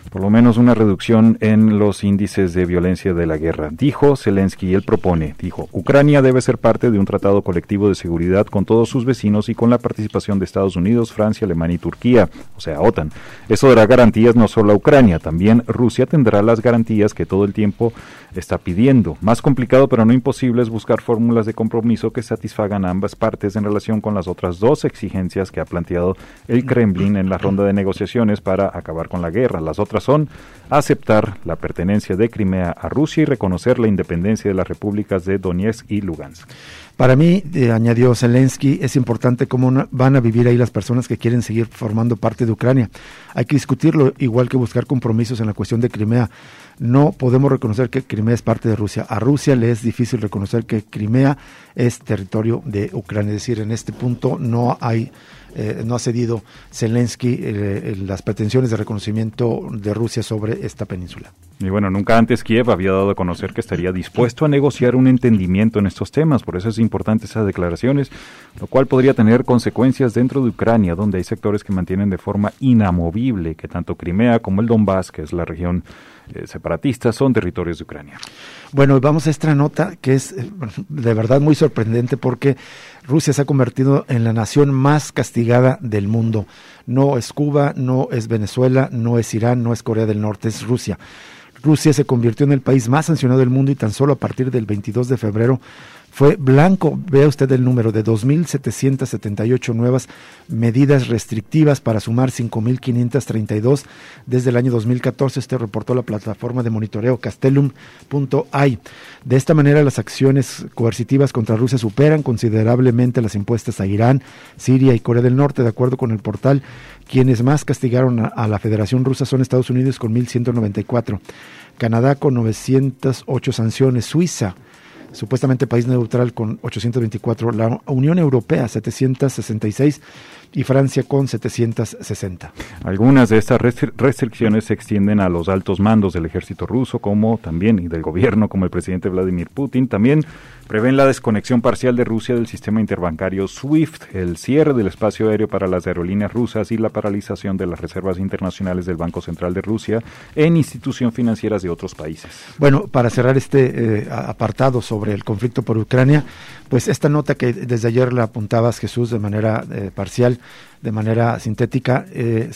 por lo menos una reducción en los índices de violencia de la guerra. Dijo Zelensky, y él propone, Ucrania debe ser parte de un tratado colectivo de seguridad con todos sus vecinos y con la participación de Estados Unidos, Francia, Alemania y Turquía, o sea, OTAN. Eso dará garantías no solo a Ucrania, también Rusia tendrá las garantías que todo el tiempo está pidiendo. Más complicado pero no imposible es buscar fórmulas de compromiso que satisfagan a ambas partes en relación con las otras dos exigencias que ha planteado el Kremlin en la ronda de negociaciones para acabar con la guerra. Las otras son aceptar la pertenencia de Crimea a Rusia y reconocer la independencia de las repúblicas de Donetsk y Lugansk. Para mí, añadió Zelensky, es importante cómo van a vivir ahí las personas que quieren seguir formando parte de Ucrania. Hay que discutirlo, igual que buscar compromisos en la cuestión de Crimea. No podemos reconocer que Crimea es parte de Rusia. A Rusia le es difícil reconocer que Crimea es territorio de Ucrania. Es decir, en este punto no ha cedido Zelensky las pretensiones de reconocimiento de Rusia sobre esta península. Y bueno, nunca antes Kiev había dado a conocer que estaría dispuesto a negociar un entendimiento en estos temas, por eso es importante esas declaraciones, lo cual podría tener consecuencias dentro de Ucrania, donde hay sectores que mantienen de forma inamovible que tanto Crimea como el Donbass, que es la región separatista, son territorios de Ucrania. Bueno, vamos a esta nota que es de verdad muy sorprendente porque Rusia se ha convertido en la nación más castigada del mundo. No es Cuba, no es Venezuela, no es Irán, no es Corea del Norte, es Rusia. Rusia se convirtió en el país más sancionado del mundo y tan solo a partir del 22 de febrero fue blanco, vea usted el número, de 2.778 nuevas medidas restrictivas para sumar 5.532 desde el año 2014. Este reportó la plataforma de monitoreo Castellum.ai. De esta manera, las acciones coercitivas contra Rusia superan considerablemente las impuestas a Irán, Siria y Corea del Norte, de acuerdo con el portal. Quienes más castigaron a la Federación Rusa son Estados Unidos con 1.194, Canadá con 908 sanciones, Suiza, supuestamente país neutral, con 824, la Unión Europea 766 y Francia con 760. Algunas de estas restricciones se extienden a los altos mandos del ejército ruso, como también y del gobierno, como el presidente Vladimir Putin. También prevén la desconexión parcial de Rusia del sistema interbancario SWIFT, el cierre del espacio aéreo para las aerolíneas rusas y la paralización de las reservas internacionales del Banco Central de Rusia en instituciones financieras de otros países. Bueno, para cerrar este apartado sobre el conflicto por Ucrania, pues esta nota que desde ayer la apuntabas, Jesús, de manera parcial, de manera sintética,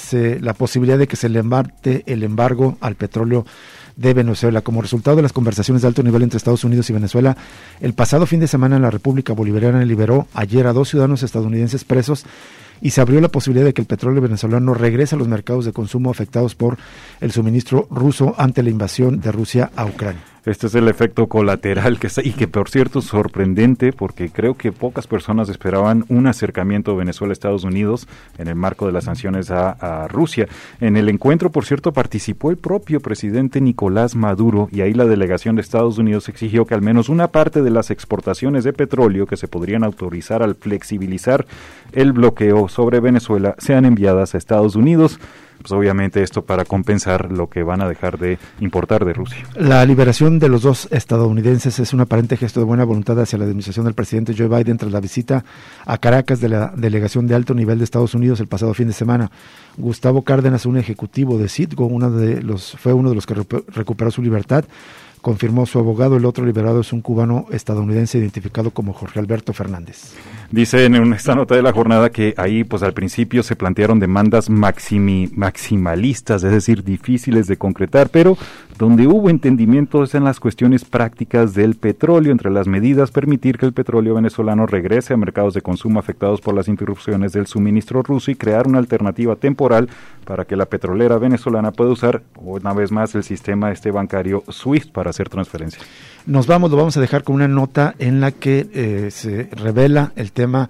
la posibilidad de que se levante el embargo al petróleo de Venezuela. Como resultado de las conversaciones de alto nivel entre Estados Unidos y Venezuela, el pasado fin de semana la República Bolivariana liberó ayer a 2 ciudadanos estadounidenses presos y se abrió la posibilidad de que el petróleo venezolano regrese a los mercados de consumo afectados por el suministro ruso ante la invasión de Rusia a Ucrania. Este es el efecto colateral y que por cierto es sorprendente porque creo que pocas personas esperaban un acercamiento de Venezuela a Estados Unidos en el marco de las sanciones a Rusia. En el encuentro, por cierto, participó el propio presidente Nicolás Maduro y ahí la delegación de Estados Unidos exigió que al menos una parte de las exportaciones de petróleo que se podrían autorizar al flexibilizar el bloqueo sobre Venezuela sean enviadas a Estados Unidos. Pues obviamente esto para compensar lo que van a dejar de importar de Rusia. La liberación de los 2 estadounidenses es un aparente gesto de buena voluntad hacia la administración del presidente Joe Biden tras la visita a Caracas de la delegación de alto nivel de Estados Unidos el pasado fin de semana. Gustavo Cárdenas, un ejecutivo de Citgo, fue uno de los que recuperó su libertad, confirmó su abogado. El otro liberado es un cubano estadounidense identificado como Jorge Alberto Fernández. Dice en esta nota de la jornada que ahí pues al principio se plantearon demandas maximalistas, es decir, difíciles de concretar, pero donde hubo entendimiento es en las cuestiones prácticas del petróleo. Entre las medidas, permitir que el petróleo venezolano regrese a mercados de consumo afectados por las interrupciones del suministro ruso y crear una alternativa temporal para que la petrolera venezolana pueda usar una vez más el sistema bancario SWIFT para hacer transferencias. Lo vamos a dejar con una nota en la que se revela el tema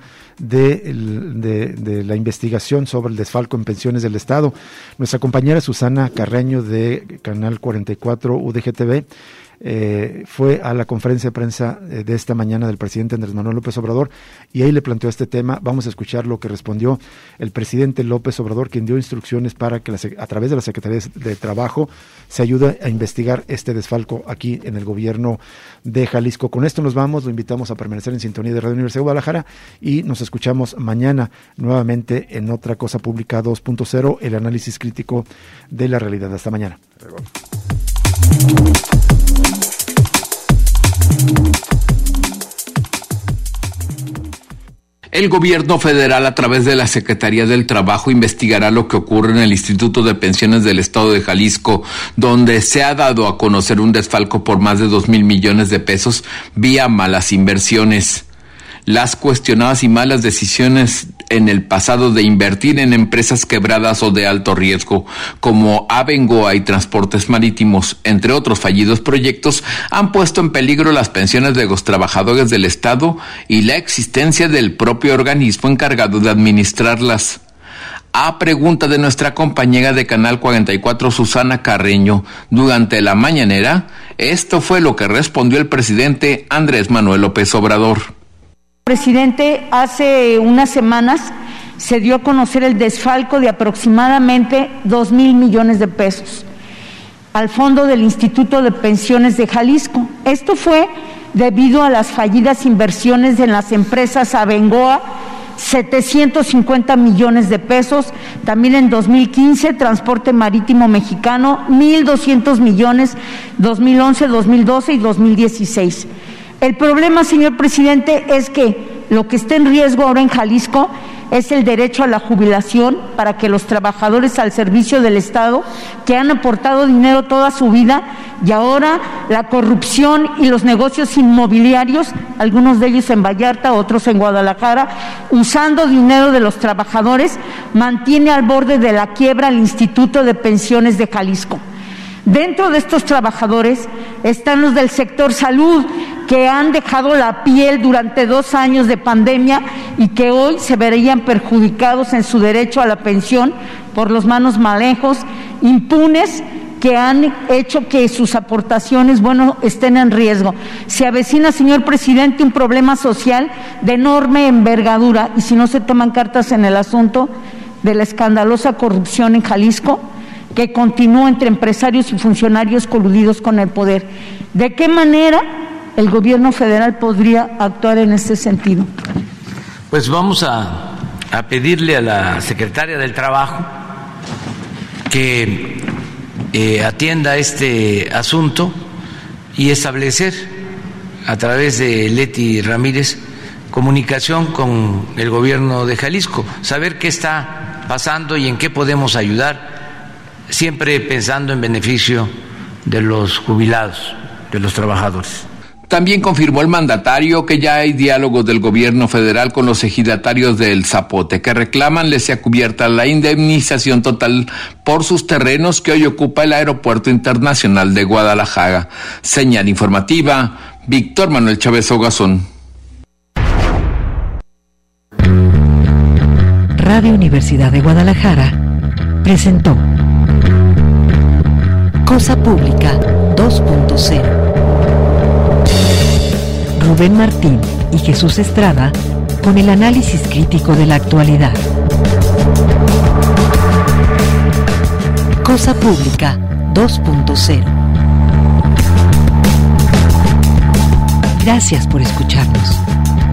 de la investigación sobre el desfalco en pensiones del Estado. Nuestra compañera Susana Carreño de Canal 44 UDGTV fue a la conferencia de prensa de esta mañana del presidente Andrés Manuel López Obrador y ahí le planteó este tema. Vamos a escuchar lo que respondió el presidente López Obrador, quien dio instrucciones para que a través de la Secretaría de Trabajo se ayude a investigar este desfalco aquí en el gobierno de Jalisco. Con esto nos vamos, lo invitamos a permanecer en sintonía de Radio Universidad de Guadalajara y nos escuchamos mañana nuevamente en Otra Cosa Pública 2.0, el análisis crítico de la realidad. Hasta mañana. El gobierno federal, a través de la Secretaría del Trabajo, investigará lo que ocurre en el Instituto de Pensiones del Estado de Jalisco, donde se ha dado a conocer un desfalco por más de 2,000 millones de pesos vía malas inversiones. Las cuestionadas y malas decisiones en el pasado de invertir en empresas quebradas o de alto riesgo, como Abengoa y Transportes Marítimos, entre otros fallidos proyectos, han puesto en peligro las pensiones de los trabajadores del Estado y la existencia del propio organismo encargado de administrarlas. A pregunta de nuestra compañera de Canal 44, Susana Carreño, durante la mañanera, esto fue lo que respondió el presidente Andrés Manuel López Obrador. Presidente, hace unas semanas se dio a conocer el desfalco de aproximadamente 2,000 millones de pesos al fondo del Instituto de Pensiones de Jalisco. Esto fue debido a las fallidas inversiones en las empresas Abengoa, 750 millones de pesos, también en 2015, Transporte Marítimo Mexicano, 1,200 millones, 2011, 2012 y 2016. El problema, señor presidente, es que lo que está en riesgo ahora en Jalisco es el derecho a la jubilación para que los trabajadores al servicio del Estado, que han aportado dinero toda su vida, y ahora la corrupción y los negocios inmobiliarios, algunos de ellos en Vallarta, otros en Guadalajara, usando dinero de los trabajadores, mantiene al borde de la quiebra al Instituto de Pensiones de Jalisco. Dentro de estos trabajadores están los del sector salud, que han dejado la piel durante 2 años de pandemia y que hoy se verían perjudicados en su derecho a la pensión por los malos manejos impunes que han hecho que sus aportaciones, estén en riesgo. Se avecina, señor presidente, un problema social de enorme envergadura, y si no se toman cartas en el asunto de la escandalosa corrupción en Jalisco, que continúa entre empresarios y funcionarios coludidos con el poder. ¿De qué manera el gobierno federal podría actuar en este sentido? Pues vamos a pedirle a la secretaria del Trabajo que atienda este asunto y establecer a través de Leti Ramírez comunicación con el gobierno de Jalisco, saber qué está pasando y en qué podemos ayudar, siempre pensando en beneficio de los jubilados, de los trabajadores. También confirmó el mandatario que ya hay diálogos del gobierno federal con los ejidatarios de El Zapote, que reclaman les sea cubierta la indemnización total por sus terrenos que hoy ocupa el Aeropuerto Internacional de Guadalajara. Señal informativa, Víctor Manuel Chávez Ogazón. Radio Universidad de Guadalajara presentó Cosa Pública 2.0. Rubén Martín y Jesús Estrada con el análisis crítico de la actualidad. Cosa Pública 2.0. Gracias por escucharnos.